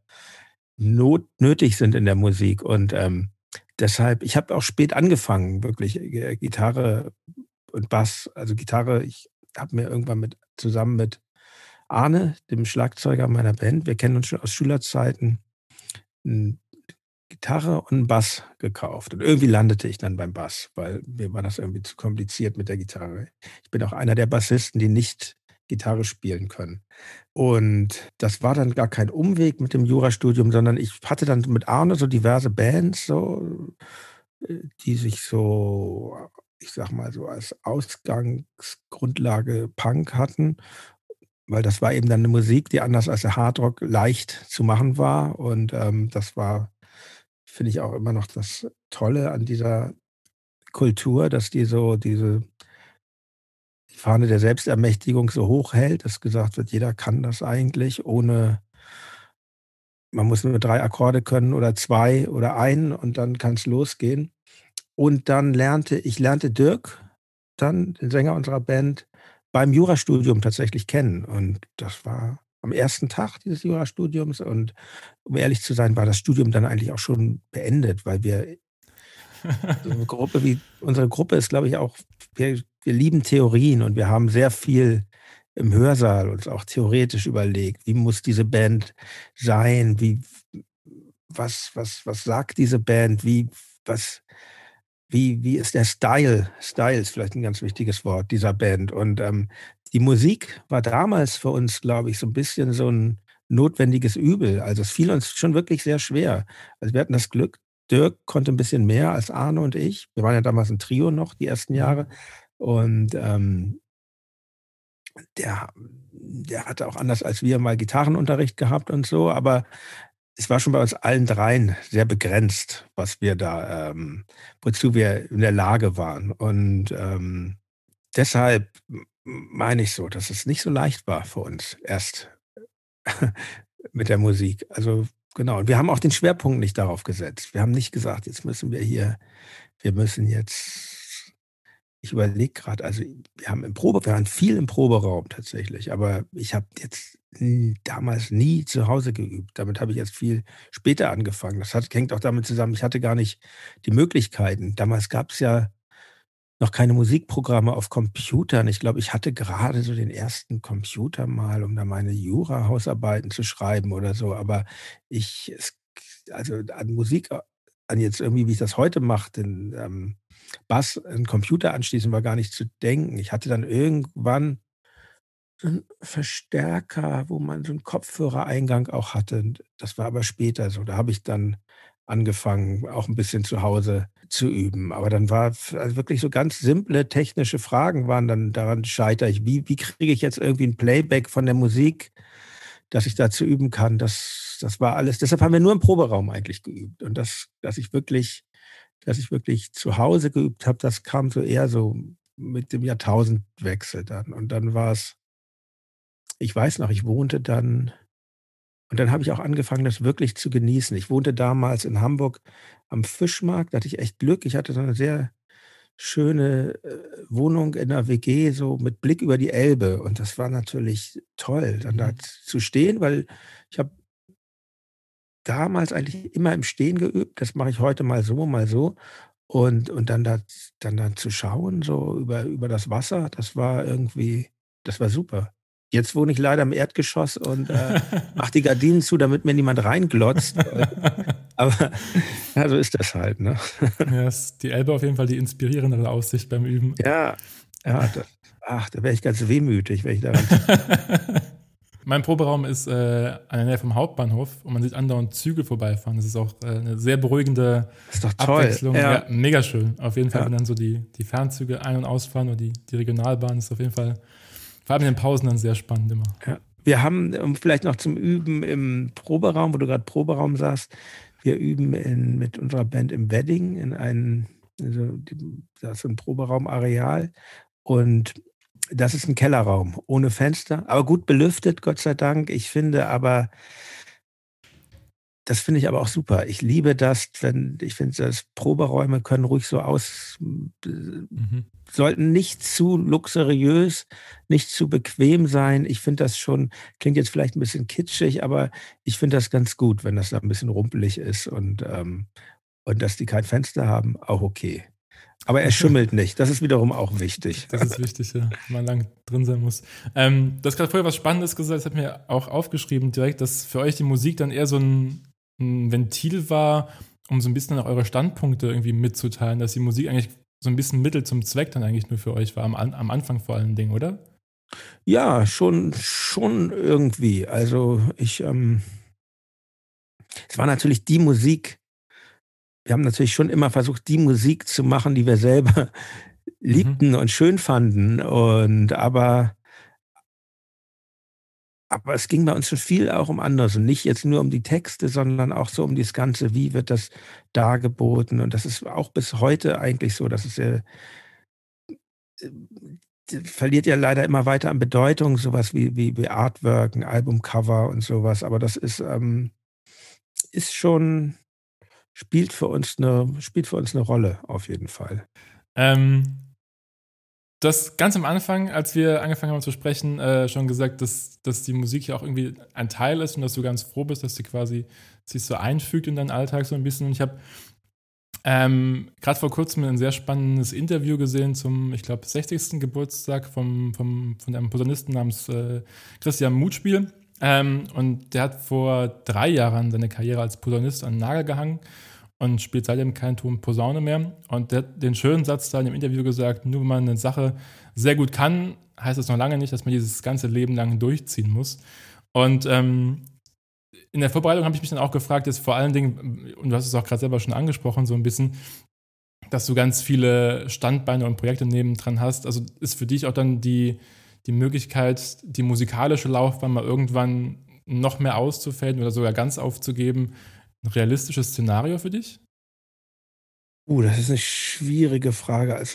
[SPEAKER 1] nötig sind in der Musik. Und deshalb, ich habe auch spät angefangen, wirklich Gitarre und Bass, also Gitarre, ich habe mir irgendwann zusammen mit Arne, dem Schlagzeuger meiner Band, wir kennen uns schon aus Schülerzeiten, 'n Gitarre und 'n Bass gekauft. Und irgendwie landete ich dann beim Bass, weil mir war das irgendwie zu kompliziert mit der Gitarre. Ich bin auch einer der Bassisten, die nicht Gitarre spielen können. Und das war dann gar kein Umweg mit dem Jurastudium, sondern ich hatte dann mit Arne so diverse Bands so, die sich so, ich sage mal so, als Ausgangsgrundlage Punk hatten. Weil das war eben dann 'ne Musik, die anders als der Hardrock leicht zu machen war und das war, finde ich, auch immer noch das Tolle an dieser Kultur, dass die so die Fahne der Selbstermächtigung so hoch hält, dass gesagt wird, jeder kann das eigentlich ohne, man muss nur 3 Akkorde können oder 2 oder einen und dann kann's losgehen. Und dann lernte Dirk dann, den Sänger unserer Band, beim Jurastudium tatsächlich kennen. Und das war am ersten Tag dieses Jurastudiums. Und um ehrlich zu sein, war das Studium dann eigentlich auch schon beendet, weil wir so 'ne Gruppe wie unsere Gruppe ist, glaube ich, auch, wir lieben Theorien und wir haben sehr viel im Hörsaal uns auch theoretisch überlegt: „Wie muss diese Band sein? Was sagt diese Band? Was wie ist der Style? Style ist vielleicht ein ganz wichtiges Wort dieser Band. Und die Musik war damals für uns, glaube ich, so ein bisschen so ein notwendiges Übel. Also, es fiel uns schon wirklich sehr schwer. Also, wir hatten das Glück, Dirk konnte ein bisschen mehr als Arne und ich. Wir waren ja damals ein Trio noch die ersten
[SPEAKER 2] Mhm.
[SPEAKER 1] Jahre. Und der hatte auch anders als wir mal Gitarrenunterricht gehabt und so, aber es war schon bei uns allen dreien sehr begrenzt, was wir da, wozu wir in der Lage waren. Und deshalb meine ich so, dass es nicht so leicht war für uns erst mit der Musik. Also genau. Und wir haben auch den Schwerpunkt nicht darauf gesetzt. Wir haben nicht gesagt, wir müssen jetzt, ich überlege gerade, also wir waren viel im Proberaum tatsächlich, aber ich habe jetzt damals nie zu Hause geübt. Damit habe ich erst viel später angefangen. Hängt auch damit zusammen, ich hatte gar nicht die Möglichkeiten. Damals gab es ja noch keine Musikprogramme auf Computern. Ich glaube, ich hatte gerade so den ersten Computer mal, um da meine Jura-Hausarbeiten zu schreiben oder so. Aber also an Musik, an jetzt irgendwie, wie ich das heute mache, den Bass an den Computer anschließen, war gar nicht zu denken. Ich hatte dann irgendwann so 'n Verstärker, wo man so 'n Kopfhörereingang auch hatte. Und das war aber später so. Da habe ich dann angefangen, auch 'n bisschen zu Hause zu üben. Aber dann also wirklich so ganz simple technische Fragen waren dann daran scheitere ich. Wie kriege ich jetzt irgendwie 'n Playback von der Musik, dass ich dazu üben kann? Das war alles, deshalb haben wir nur im Proberaum eigentlich geübt. Und dass ich wirklich zu Hause geübt habe, das kam so eher so mit dem Jahrtausendwechsel dann. Und dann war's, ich weiß noch, ich wohnte dann und dann habe ich auch angefangen, das wirklich zu genießen. Ich wohnte damals in Hamburg am Fischmarkt, da hatte ich echt Glück. Ich hatte so 'ne sehr schöne, Wohnung in 'ner WG, so mit Blick über die Elbe. Und das war natürlich toll, dann da
[SPEAKER 2] Mhm.
[SPEAKER 1] zu stehen, weil ich habe damals eigentlich immer im Stehen geübt. Das mache ich heute mal so, mal so. Und dann zu schauen, so über das Wasser, das war super. Jetzt wohne ich leider im Erdgeschoss und, mache die Gardinen zu, damit mir niemand reinglotzt, aber ja, so ist das halt, ne?
[SPEAKER 2] Ja, ist die Elbe auf jeden Fall die inspirierendere Aussicht beim Üben.
[SPEAKER 1] Ja, ja, da wäre ich ganz wehmütig, wenn ich daran
[SPEAKER 2] Mein Proberaum ist an der Nähe vom Hauptbahnhof und man sieht andauernd Züge vorbeifahren. Das ist auch eine sehr beruhigende
[SPEAKER 1] ist doch toll.
[SPEAKER 2] Abwechslung. Ja, mega schön. Auf jeden Fall,
[SPEAKER 1] Ja.
[SPEAKER 2] wenn dann so die Fernzüge ein- und ausfahren oder die Regionalbahn, ist auf jeden Fall, vor allem in den Pausen, dann sehr spannend immer.
[SPEAKER 1] Ja. Wir haben, vielleicht noch zum Üben im Proberaum, wo du gerade Proberaum sagst, wir üben mit unserer Band im Wedding da ist so 'n Proberaumareal und das ist ein Kellerraum ohne Fenster, aber gut belüftet, Gott sei Dank. Das finde ich aber auch super. Ich liebe das, ich finde, dass Proberäume können ruhig so
[SPEAKER 2] Mhm.
[SPEAKER 1] sollten nicht zu luxuriös, nicht zu bequem sein. Ich finde das schon, klingt jetzt vielleicht ein bisschen kitschig, aber ich finde das ganz gut, wenn das da ein bisschen rumpelig ist und dass die kein Fenster haben, auch okay. Aber er schimmelt nicht. Das ist wiederum auch wichtig.
[SPEAKER 2] Das ist wichtig, ja, wenn man lang drin sein muss. Du hast gerade vorher was Spannendes gesagt, das hat mir auch aufgeschrieben direkt, dass für euch die Musik dann eher so ein Ventil war, um so ein bisschen auch eure Standpunkte irgendwie mitzuteilen, dass die Musik eigentlich so ein bisschen Mittel zum Zweck dann eigentlich nur für euch war, am Anfang vor allen Dingen, oder?
[SPEAKER 1] Ja, schon irgendwie. Also, es war natürlich die Musik, wir haben natürlich schon immer versucht, die Musik zu machen, die wir selber
[SPEAKER 2] Mhm.
[SPEAKER 1] liebten und schön fanden aber es ging bei uns schon viel auch um anderes und nicht jetzt nur um die Texte, sondern auch so um das Ganze, wie wird das dargeboten? Und das ist auch bis heute eigentlich so, dass verliert ja leider immer weiter an Bedeutung, sowas wie Artwork, 'n Albumcover und sowas. Aber das ist schon spielt für uns eine Rolle auf jeden Fall.
[SPEAKER 2] Ähm, Du hast ganz am Anfang, als wir angefangen haben zu sprechen, schon gesagt, dass die Musik ja auch irgendwie ein Teil ist und dass du ganz froh bist, dass sie quasi sich so einfügt in deinen Alltag so ein bisschen. Und ich habe gerade vor kurzem ein sehr spannendes Interview gesehen zum, ich glaube, 60. Geburtstag von einem Posaunisten namens Christian Mutspiel. Und der hat vor 3 Jahren seine Karriere als Posaunist an den Nagel gehangen und spielt seitdem keinen Ton Posaune mehr. Und der hat den schönen Satz da in dem Interview gesagt, nur wenn man eine Sache sehr gut kann, heißt das noch lange nicht, dass man dieses ganze Leben lang durchziehen muss. Und in der Vorbereitung habe ich mich dann auch gefragt, jetzt vor allen Dingen, und du hast es auch gerade selber schon angesprochen, so ein bisschen, dass du ganz viele Standbeine und Projekte nebendran hast. Also ist für dich auch dann die Möglichkeit, die musikalische Laufbahn mal irgendwann noch mehr auszufaden oder sogar ganz aufzugeben, ein realistisches Szenario für dich?
[SPEAKER 1] Das ist eine schwierige Frage. Also,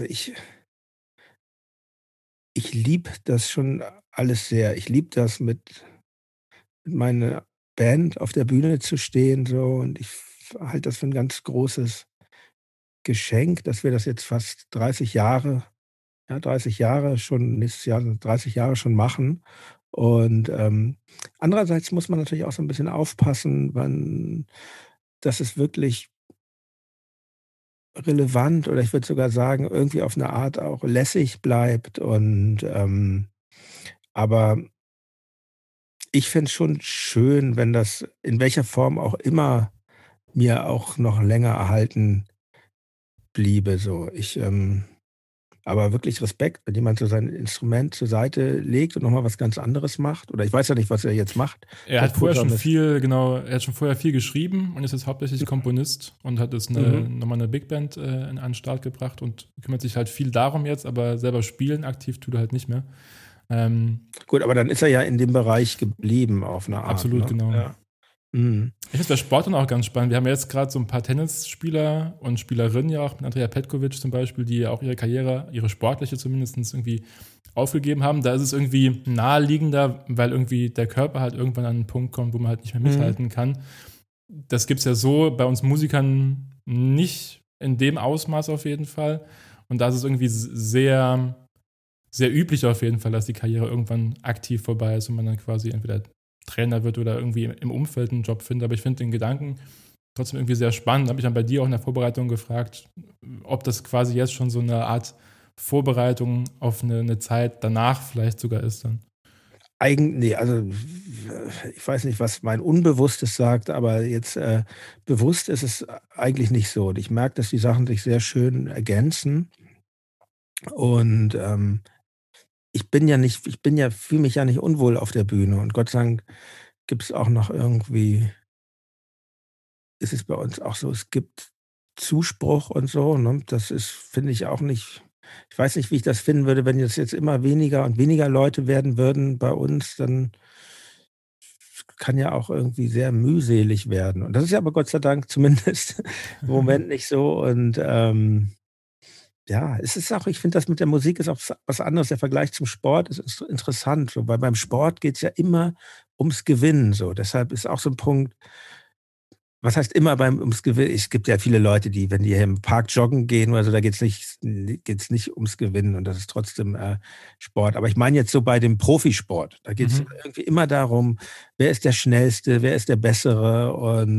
[SPEAKER 1] ich liebe das schon alles sehr. Ich liebe das, mit meiner Band auf der Bühne zu stehen so, und ich halte das für ein ganz großes Geschenk, dass wir das jetzt fast 30 Jahre, ja, 30 Jahre schon, nächstes Jahr sind 30 Jahre schon machen. Und, andererseits muss man natürlich auch so ein bisschen aufpassen, wann dass es wirklich relevant, oder ich würde sogar sagen, irgendwie auf eine Art auch lässig bleibt, und, aber ich finde es schon schön, wenn das in welcher Form auch immer mir auch noch länger erhalten bliebe so. Aber wirklich Respekt, wenn jemand so sein Instrument zur Seite legt und noch mal was ganz anderes macht. Oder ich weiß ja nicht, was er jetzt macht.
[SPEAKER 2] Er hat vorher schon viel, genau, er hat schon vorher viel geschrieben und ist jetzt hauptsächlich Komponist und hat jetzt nochmal eine Big Band an den Start gebracht und kümmert sich halt viel darum jetzt, aber selber spielen aktiv tut er halt nicht mehr.
[SPEAKER 1] Gut, aber dann ist er ja in dem Bereich geblieben auf eine Art.
[SPEAKER 2] Absolut,
[SPEAKER 1] ne?
[SPEAKER 2] genau.
[SPEAKER 1] Ja.
[SPEAKER 2] Ich finde bei Sport dann auch ganz spannend. Wir haben ja jetzt gerade so ein paar Tennisspieler und Spielerinnen ja auch, mit Andrea Petkovic zum Beispiel, die ja auch ihre Karriere, ihre sportliche zumindest irgendwie aufgegeben haben. Da ist es irgendwie naheliegender, weil irgendwie der Körper halt irgendwann an einen Punkt kommt, wo man halt nicht mehr mithalten kann. Das gibt es ja so bei uns Musikern nicht in dem Ausmaß auf jeden Fall. Und da ist es irgendwie sehr, sehr üblich auf jeden Fall, dass die Karriere irgendwann aktiv vorbei ist und man dann quasi entweder Trainer wird oder irgendwie im Umfeld einen Job findet. Aber ich finde den Gedanken trotzdem irgendwie sehr spannend. Da habe ich dann bei dir auch in der Vorbereitung gefragt, ob das quasi jetzt schon so eine Art Vorbereitung auf eine Zeit danach vielleicht sogar ist dann.
[SPEAKER 1] Nee, also ich weiß nicht, was mein Unbewusstes sagt, aber jetzt bewusst ist es eigentlich nicht so. Und ich merke, dass die Sachen sich sehr schön ergänzen. Und fühle mich ja nicht unwohl auf der Bühne. Und Gott sei Dank gibt es auch noch irgendwie, ist es bei uns auch so, es gibt Zuspruch und so, ne? Das ist, finde ich auch nicht, ich weiß nicht, wie ich das finden würde, wenn jetzt immer weniger und weniger Leute werden würden bei uns, dann kann ja auch irgendwie sehr mühselig werden. Und das ist ja aber Gott sei Dank zumindest im Moment nicht so. Und ja, es ist auch, ich finde, das mit der Musik ist auch was anderes. Der Vergleich zum Sport ist interessant, so, weil beim Sport geht es ja immer ums Gewinnen. So. Deshalb ist auch so ein Punkt, was heißt immer ums Gewinnen? Es gibt ja viele Leute, die, wenn die hier im Park joggen gehen oder so, da geht's nicht ums Gewinnen, und das ist trotzdem Sport. Aber ich meine jetzt so bei dem Profisport, da geht es irgendwie immer darum, wer ist der Schnellste, wer ist der Bessere,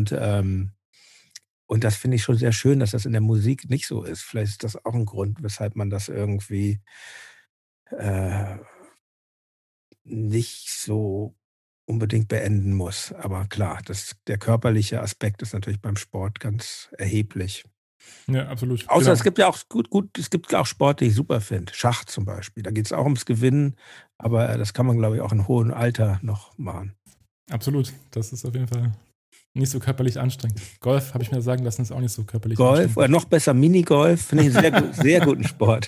[SPEAKER 1] und das finde ich schon sehr schön, dass das in der Musik nicht so ist. Vielleicht ist das auch ein Grund, weshalb man das irgendwie äh, nicht so unbedingt beenden muss. Aber klar, der körperliche Aspekt ist natürlich beim Sport ganz erheblich.
[SPEAKER 2] Ja, absolut.
[SPEAKER 1] Außer
[SPEAKER 2] Genau.
[SPEAKER 1] es gibt ja auch es gibt auch Sport, den ich super finde. Schach zum Beispiel. Da geht es auch ums Gewinnen, aber das kann man, glaube ich, auch in hohem Alter noch machen.
[SPEAKER 2] Absolut. Das ist auf jeden Fall nicht so körperlich anstrengend. Golf, habe ich mir sagen lassen, ist auch nicht so körperlich
[SPEAKER 1] Golf
[SPEAKER 2] anstrengend.
[SPEAKER 1] oder noch besser Minigolf, finde ich einen sehr guten Sport.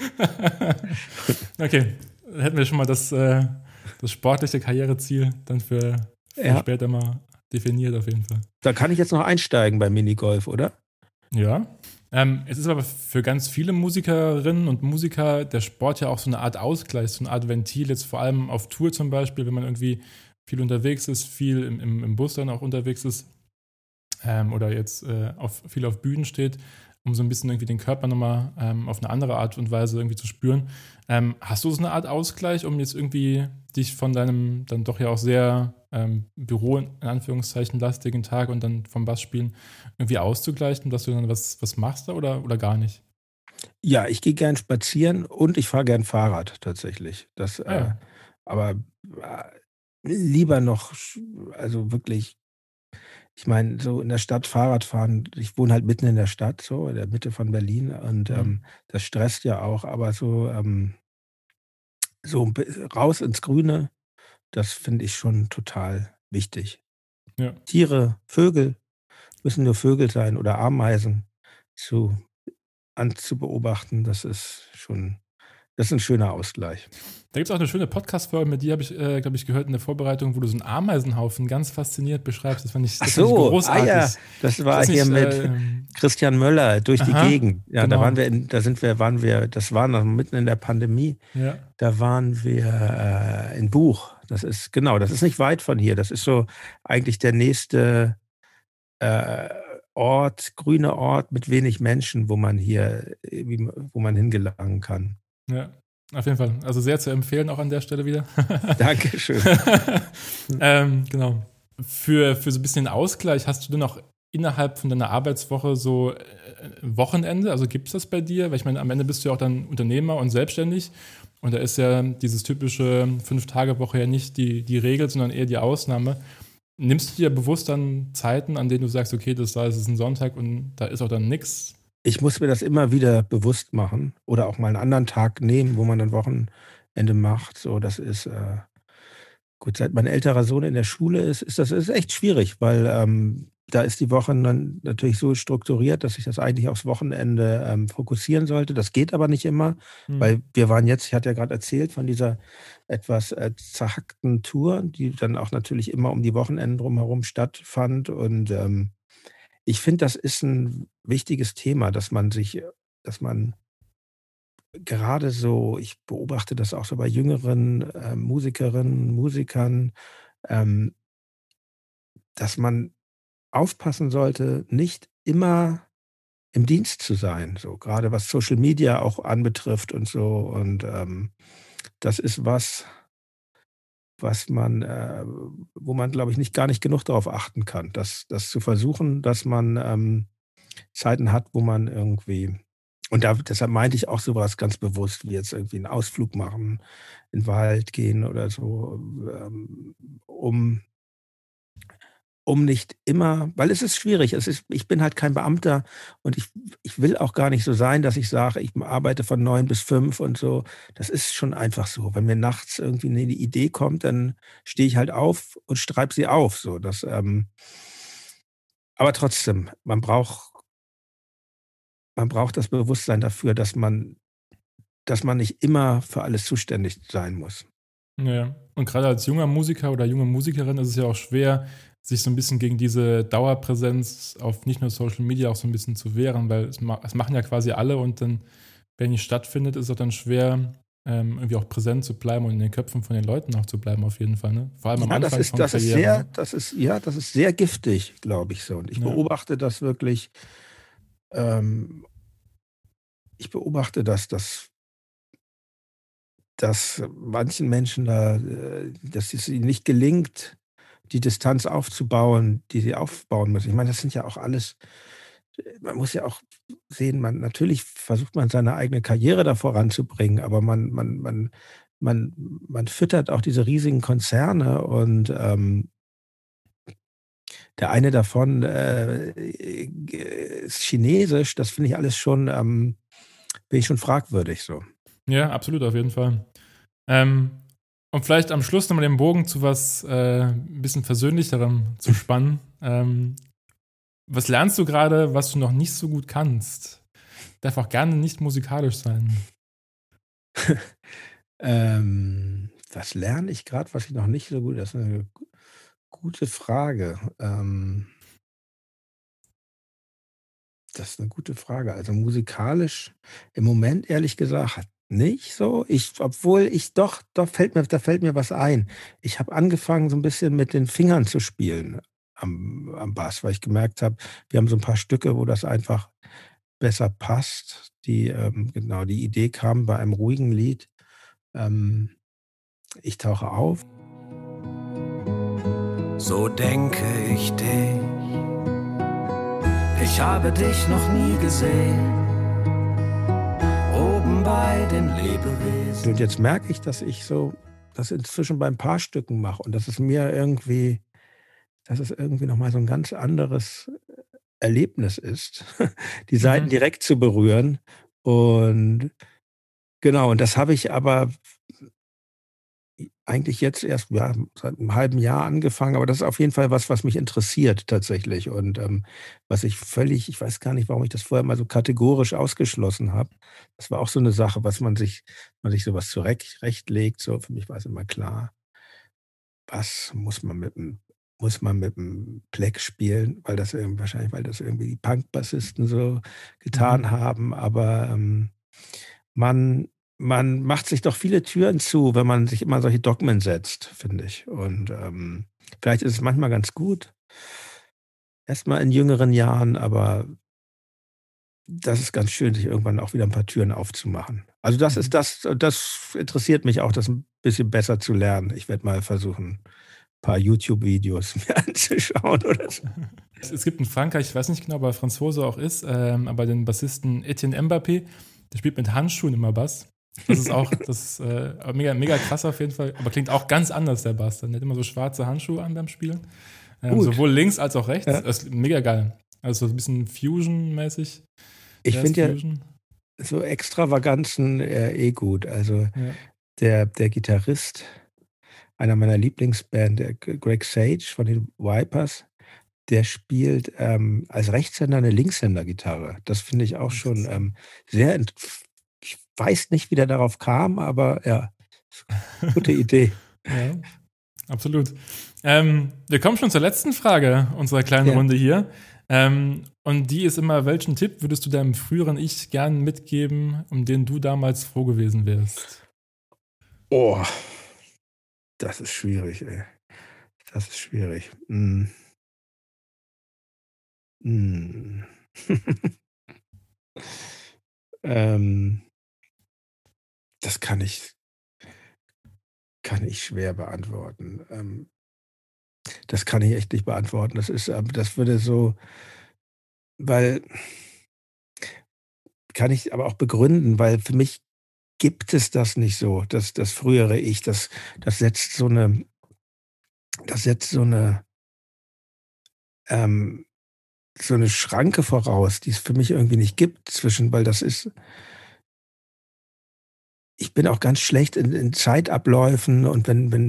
[SPEAKER 2] Okay, hätten wir schon mal das sportliche Karriereziel dann für später mal definiert auf jeden Fall.
[SPEAKER 1] Da kann ich jetzt noch einsteigen beim Minigolf, oder?
[SPEAKER 2] Ja. Es ist aber für ganz viele Musikerinnen und Musiker der Sport ja auch so eine Art Ausgleich, so eine Art Ventil, jetzt vor allem auf Tour zum Beispiel, wenn man irgendwie viel unterwegs ist, viel im Bus dann auch unterwegs ist oder jetzt viel auf Bühnen steht, um so ein bisschen irgendwie den Körper nochmal auf eine andere Art und Weise irgendwie zu spüren. Hast du so eine Art Ausgleich, um jetzt irgendwie dich von deinem dann doch ja auch sehr Büro, in Anführungszeichen, lastigen Tag und dann vom Bassspielen irgendwie auszugleichen, dass du dann was machst da oder gar nicht?
[SPEAKER 1] Ja, ich gehe gern spazieren und ich fahre gern Fahrrad tatsächlich. Aber lieber noch, also wirklich, ich meine, so in der Stadt Fahrrad fahren, ich wohne halt mitten in der Stadt, so in der Mitte von Berlin, und das stresst ja auch, aber so raus ins Grüne, das finde ich schon total wichtig.
[SPEAKER 2] Ja.
[SPEAKER 1] Tiere, Vögel, müssen nur Vögel sein oder Ameisen, zu anzubeobachten, das ist ein schöner Ausgleich.
[SPEAKER 2] Da gibt es auch eine schöne Podcast-Folge, mit dir habe ich, glaube ich, gehört in der Vorbereitung, wo du so einen Ameisenhaufen ganz fasziniert beschreibst. Das fand ich großartig.
[SPEAKER 1] Ja, das war hier mit Christian Möller durch die Gegend. Ja, genau. Das war noch mitten in der Pandemie. Ja. Da waren wir in Buch. Das ist nicht weit von hier. Das ist so eigentlich der nächste grüne Ort mit wenig Menschen, wo man hingelangen kann.
[SPEAKER 2] Ja. Auf jeden Fall. Also sehr zu empfehlen auch an der Stelle wieder.
[SPEAKER 1] Dankeschön.
[SPEAKER 2] Genau. Für so ein bisschen Ausgleich hast du denn auch innerhalb von deiner Arbeitswoche so Wochenende? Also gibt es das bei dir? Weil ich meine, am Ende bist du ja auch dann Unternehmer und selbstständig. Und da ist ja dieses typische 5-Tage-Woche ja nicht die Regel, sondern eher die Ausnahme. Nimmst du dir bewusst dann Zeiten, an denen du sagst, okay, das ist ein Sonntag und da ist auch dann nichts?
[SPEAKER 1] Ich muss mir das immer wieder bewusst machen oder auch mal einen anderen Tag nehmen, wo man ein Wochenende macht. So, das ist gut. Seit mein älterer Sohn in der Schule ist das echt schwierig, weil da ist die Woche dann natürlich so strukturiert, dass ich das eigentlich aufs Wochenende fokussieren sollte. Das geht aber nicht immer, weil wir waren jetzt, ich hatte ja gerade erzählt von dieser etwas zerhackten Tour, die dann auch natürlich immer um die Wochenenden drumherum stattfand. Und ich finde, das ist ein wichtiges Thema, dass man gerade so, ich beobachte das auch so bei jüngeren Musikerinnen, Musikern, dass man aufpassen sollte, nicht immer im Dienst zu sein, so gerade was Social Media auch anbetrifft und so. Und das ist was man, wo man, glaube ich, gar nicht genug darauf achten kann, das zu versuchen, dass man Zeiten hat, wo man irgendwie, und deshalb meinte ich auch sowas ganz bewusst, wie jetzt irgendwie einen Ausflug machen, in den Wald gehen oder so, um nicht immer, weil es ist schwierig. Ich bin halt kein Beamter und ich will auch gar nicht so sein, dass ich sage, ich arbeite von 9 bis 5 und so. Das ist schon einfach so. Wenn mir nachts irgendwie eine Idee kommt, dann stehe ich halt auf und schreibe sie auf. So, aber trotzdem, man braucht das Bewusstsein dafür, dass man nicht immer für alles zuständig sein muss.
[SPEAKER 2] Ja, und gerade als junger Musiker oder junge Musikerin ist es ja auch schwer, sich so ein bisschen gegen diese Dauerpräsenz auf nicht nur Social Media auch so ein bisschen zu wehren, weil es machen ja quasi alle und dann, wenn nicht stattfindet, ist es auch dann schwer, irgendwie auch präsent zu bleiben und in den Köpfen von den Leuten auch zu bleiben, auf jeden Fall. Ne? Vor allem am Anfang von Karriere.
[SPEAKER 1] Das ist sehr giftig, glaube ich so. Und ich beobachte das wirklich, ich beobachte, dass manchen Menschen dass es ihnen nicht gelingt, die Distanz aufzubauen, die sie aufbauen müssen. Ich meine, das sind ja auch alles, man muss ja auch sehen, natürlich versucht man seine eigene Karriere da voranzubringen, aber man füttert auch diese riesigen Konzerne und der eine davon ist chinesisch, das finde ich alles schon, bin ich schon fragwürdig so.
[SPEAKER 2] Ja, absolut, auf jeden Fall. Und vielleicht am Schluss nochmal den Bogen zu was ein bisschen Versöhnlicherem zu spannen. Was lernst du gerade, was du noch nicht so gut kannst? Darf auch gerne nicht musikalisch sein.
[SPEAKER 1] Was lerne ich gerade, was ich noch nicht so gut, das ist eine gute Frage. Das ist eine gute Frage. Also musikalisch im Moment ehrlich gesagt nicht so. Da fällt mir was ein. Ich habe angefangen, so ein bisschen mit den Fingern zu spielen am Bass, weil ich gemerkt habe, wir haben so ein paar Stücke, wo das einfach besser passt. Die Idee kam bei einem ruhigen Lied. Ich tauche auf.
[SPEAKER 4] So denke ich dich. Ich habe dich noch nie gesehen. Oben bei den Lebewesen.
[SPEAKER 1] Und jetzt merke ich, dass ich so das inzwischen bei ein paar Stücken mache und dass es irgendwie nochmal so ein ganz anderes Erlebnis ist, die Saiten direkt zu berühren. Und genau, und das habe ich aber eigentlich jetzt erst seit einem halben Jahr angefangen, aber das ist auf jeden Fall was mich interessiert tatsächlich und, was ich weiß gar nicht, warum ich das vorher mal so kategorisch ausgeschlossen habe. Das war auch so eine Sache, man sich so was zurechtlegt, so. Für mich war es immer klar, was muss man mit 'm Pleck spielen, weil das irgendwie die Punkbassisten so
[SPEAKER 2] Mhm.
[SPEAKER 1] getan haben, aber, man man macht sich doch viele Türen zu, wenn man sich immer solche Dogmen setzt, finde ich. Und, vielleicht ist es manchmal ganz gut, erst mal in jüngeren Jahren, aber das ist ganz schön, sich irgendwann auch wieder 'n paar Türen aufzumachen. Also,
[SPEAKER 2] Mhm.
[SPEAKER 1] das interessiert mich auch, das 'n bisschen besser zu lernen. Ich werde mal versuchen, paar YouTube-Videos mir anzuschauen oder so.
[SPEAKER 2] Es gibt in Frankreich, ich weiß nicht genau, ob er Franzose auch ist, aber den Bassisten Etienne Mbappé, der spielt mit Handschuhen immer Bass. Das ist mega, mega krass auf jeden Fall, aber klingt auch ganz anders, der Bass. Der hat immer so schwarze Handschuhe an beim Spielen.
[SPEAKER 1] Gut,
[SPEAKER 2] Sowohl links als auch rechts.
[SPEAKER 1] ja.
[SPEAKER 2] Das ist mega geil. Also so ein bisschen Fusion-mäßig.
[SPEAKER 1] Ich
[SPEAKER 2] Jazz
[SPEAKER 1] finde ja
[SPEAKER 2] Fusion.
[SPEAKER 1] so Extravaganzen, gut. Also,
[SPEAKER 2] Ja.
[SPEAKER 1] der Gitarrist einer meiner Lieblingsband, der Greg Sage von den Vipers, der spielt, als Rechtshänder 'ne Linkshänder-Gitarre. Das finde ich auch schon,
[SPEAKER 2] Interessant.
[SPEAKER 1] sehr int ich weiß nicht, wie der darauf kam, aber ja, gute Idee.
[SPEAKER 2] Ja, absolut. Wir kommen schon zur letzten Frage unserer kleinen
[SPEAKER 1] Ja.
[SPEAKER 2] Runde hier. Und die ist immer: Welchen Tipp würdest du deinem früheren Ich gern mitgeben, um den du damals froh gewesen wärst?
[SPEAKER 1] Oh, das ist schwierig, ey. Das ist schwierig. Hm. Ähm, das kann ich schwer beantworten. Das kann ich echt nicht beantworten. Das würde so weil kann ich aber auch begründen, weil für mich gibt es das nicht so, das frühere Ich, das setzt so 'ne das setzt ähm so 'ne Schranke voraus, die es für mich irgendwie nicht gibt weil ich bin auch ganz schlecht in Zeitabläufen und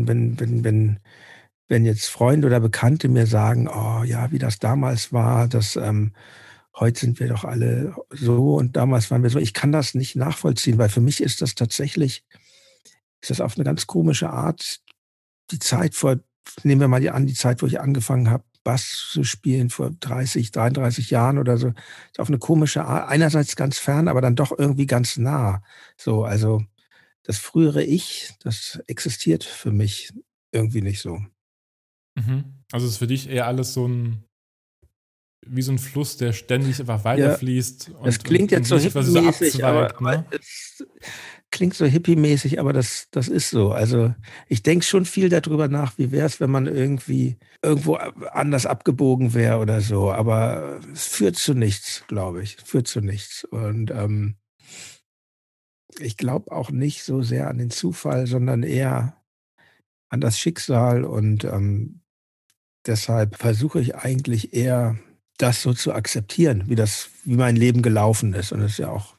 [SPEAKER 1] wenn jetzt Freunde oder Bekannte mir sagen: „Oh ja, wie das damals war, heute sind wir doch alle so und damals waren wir so.“ Ich kann das nicht nachvollziehen, weil für mich ist das auf 'ne ganz komische Art die Zeit vor nehmen wir mal die Zeit, wo ich angefangen habe, Bass zu spielen vor 30, 33 Jahren oder so. Ist auf 'ne komische Art einerseits ganz fern, aber dann doch irgendwie ganz nah. So, also, das frühere Ich, das existiert für mich irgendwie nicht so.
[SPEAKER 2] Mhm. Also ist für dich eher alles wie so ein Fluss, der ständig einfach
[SPEAKER 1] Ja,
[SPEAKER 2] weiterfließt
[SPEAKER 1] das
[SPEAKER 2] und,
[SPEAKER 1] klingt
[SPEAKER 2] und,
[SPEAKER 1] jetzt
[SPEAKER 2] und
[SPEAKER 1] so
[SPEAKER 2] nicht quasi so
[SPEAKER 1] hippiemäßig, aber
[SPEAKER 2] abzweigt, ne?
[SPEAKER 1] es klingt so hippiemäßig, aber das ist so. Also, ich denke schon viel dadrüber nach, wie wär's, wenn man irgendwie irgendwo anders abgebogen wäre oder so, aber es führt zu nichts, glaube ich. Es führt zu nichts. Und, ich glaube auch nicht so sehr an den Zufall, sondern eher an das Schicksal und, deshalb versuche ich eigentlich eher, das so zu akzeptieren, wie mein Leben gelaufen ist. Und das ist ja auch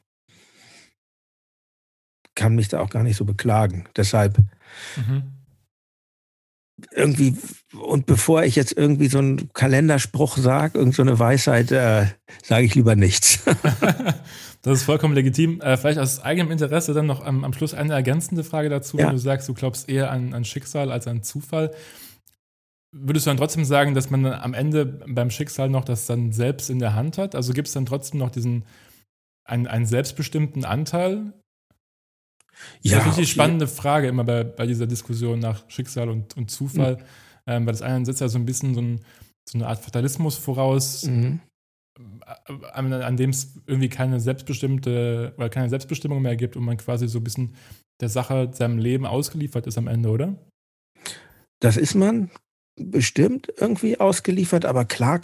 [SPEAKER 1] kann mich da auch gar nicht so beklagen. Deshalb
[SPEAKER 2] Mhm.
[SPEAKER 1] irgendwie und bevor ich jetzt irgendwie so 'n Kalenderspruch sage, irgend so 'ne Weisheit, sage ich lieber nichts.
[SPEAKER 2] Das ist vollkommen legitim. Vielleicht aus eigenem Interesse dann noch am Schluss eine ergänzende Frage dazu, wenn
[SPEAKER 1] Ja.
[SPEAKER 2] du sagst, du glaubst eher an Schicksal als an Zufall. Würdest du dann trotzdem sagen, dass man dann am Ende beim Schicksal noch das dann selbst in der Hand hat? Also gibt es dann trotzdem noch einen selbstbestimmten Anteil? Das finde
[SPEAKER 1] Ja,
[SPEAKER 2] ich die
[SPEAKER 1] auf je
[SPEAKER 2] spannende Frage immer bei dieser Diskussion nach Schicksal und
[SPEAKER 1] hm,
[SPEAKER 2] Zufall, weil das eine setzt ja so ein bisschen so eine Art Fatalismus voraus,
[SPEAKER 1] mhm.
[SPEAKER 2] an dem es irgendwie keine selbstbestimmte oder keine Selbstbestimmung mehr gibt und man quasi so ein bisschen der Sache, seinem Leben ausgeliefert ist am Ende, oder?
[SPEAKER 1] Das ist man bestimmt irgendwie ausgeliefert, aber klar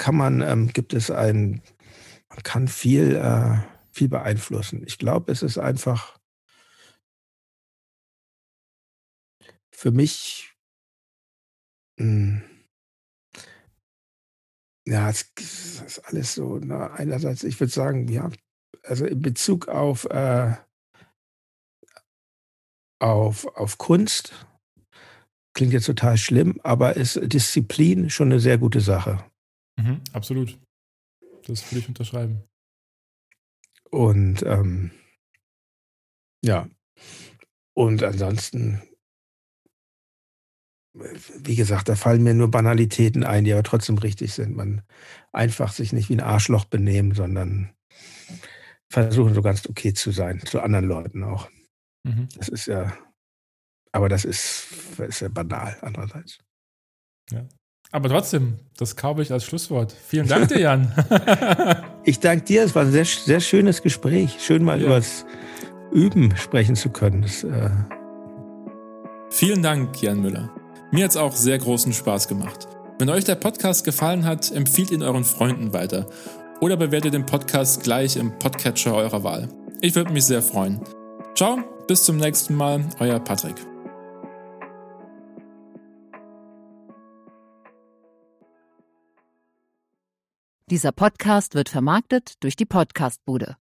[SPEAKER 1] man kann viel beeinflussen. Ich glaube, es ist einfach für mich, hm, ja, es ist alles so, ne, einerseits ich würde sagen, ja, also in Bezug auf Kunst klingt jetzt total schlimm, aber ist Disziplin schon eine sehr gute Sache.
[SPEAKER 2] Absolut. Das würde ich unterschreiben.
[SPEAKER 1] Und ja. Und ansonsten, wie gesagt, da fallen mir nur Banalitäten ein, die aber trotzdem richtig sind. Man einfach sich nicht wie ein Arschloch benehmen, sondern versuchen, so ganz okay zu sein, zu anderen Leuten auch. Das ist ja, aber das ist ja banal andererseits.
[SPEAKER 2] Ja. Aber trotzdem, das kaufe ich als Schlusswort. Vielen Dank dir, Jan.
[SPEAKER 1] Ich danke dir, es war ein sehr, sehr schönes Gespräch. Schön mal übers Üben sprechen zu können.
[SPEAKER 2] Vielen Dank, Jan Müller. Mir hat es auch sehr großen Spaß gemacht. Wenn euch der Podcast gefallen hat, empfiehlt ihn euren Freunden weiter oder bewertet den Podcast gleich im Podcatcher eurer Wahl. Ich würde mich sehr freuen. Ciao, bis zum nächsten Mal, euer Patrick.
[SPEAKER 5] Dieser Podcast wird vermarktet durch die Podcastbude.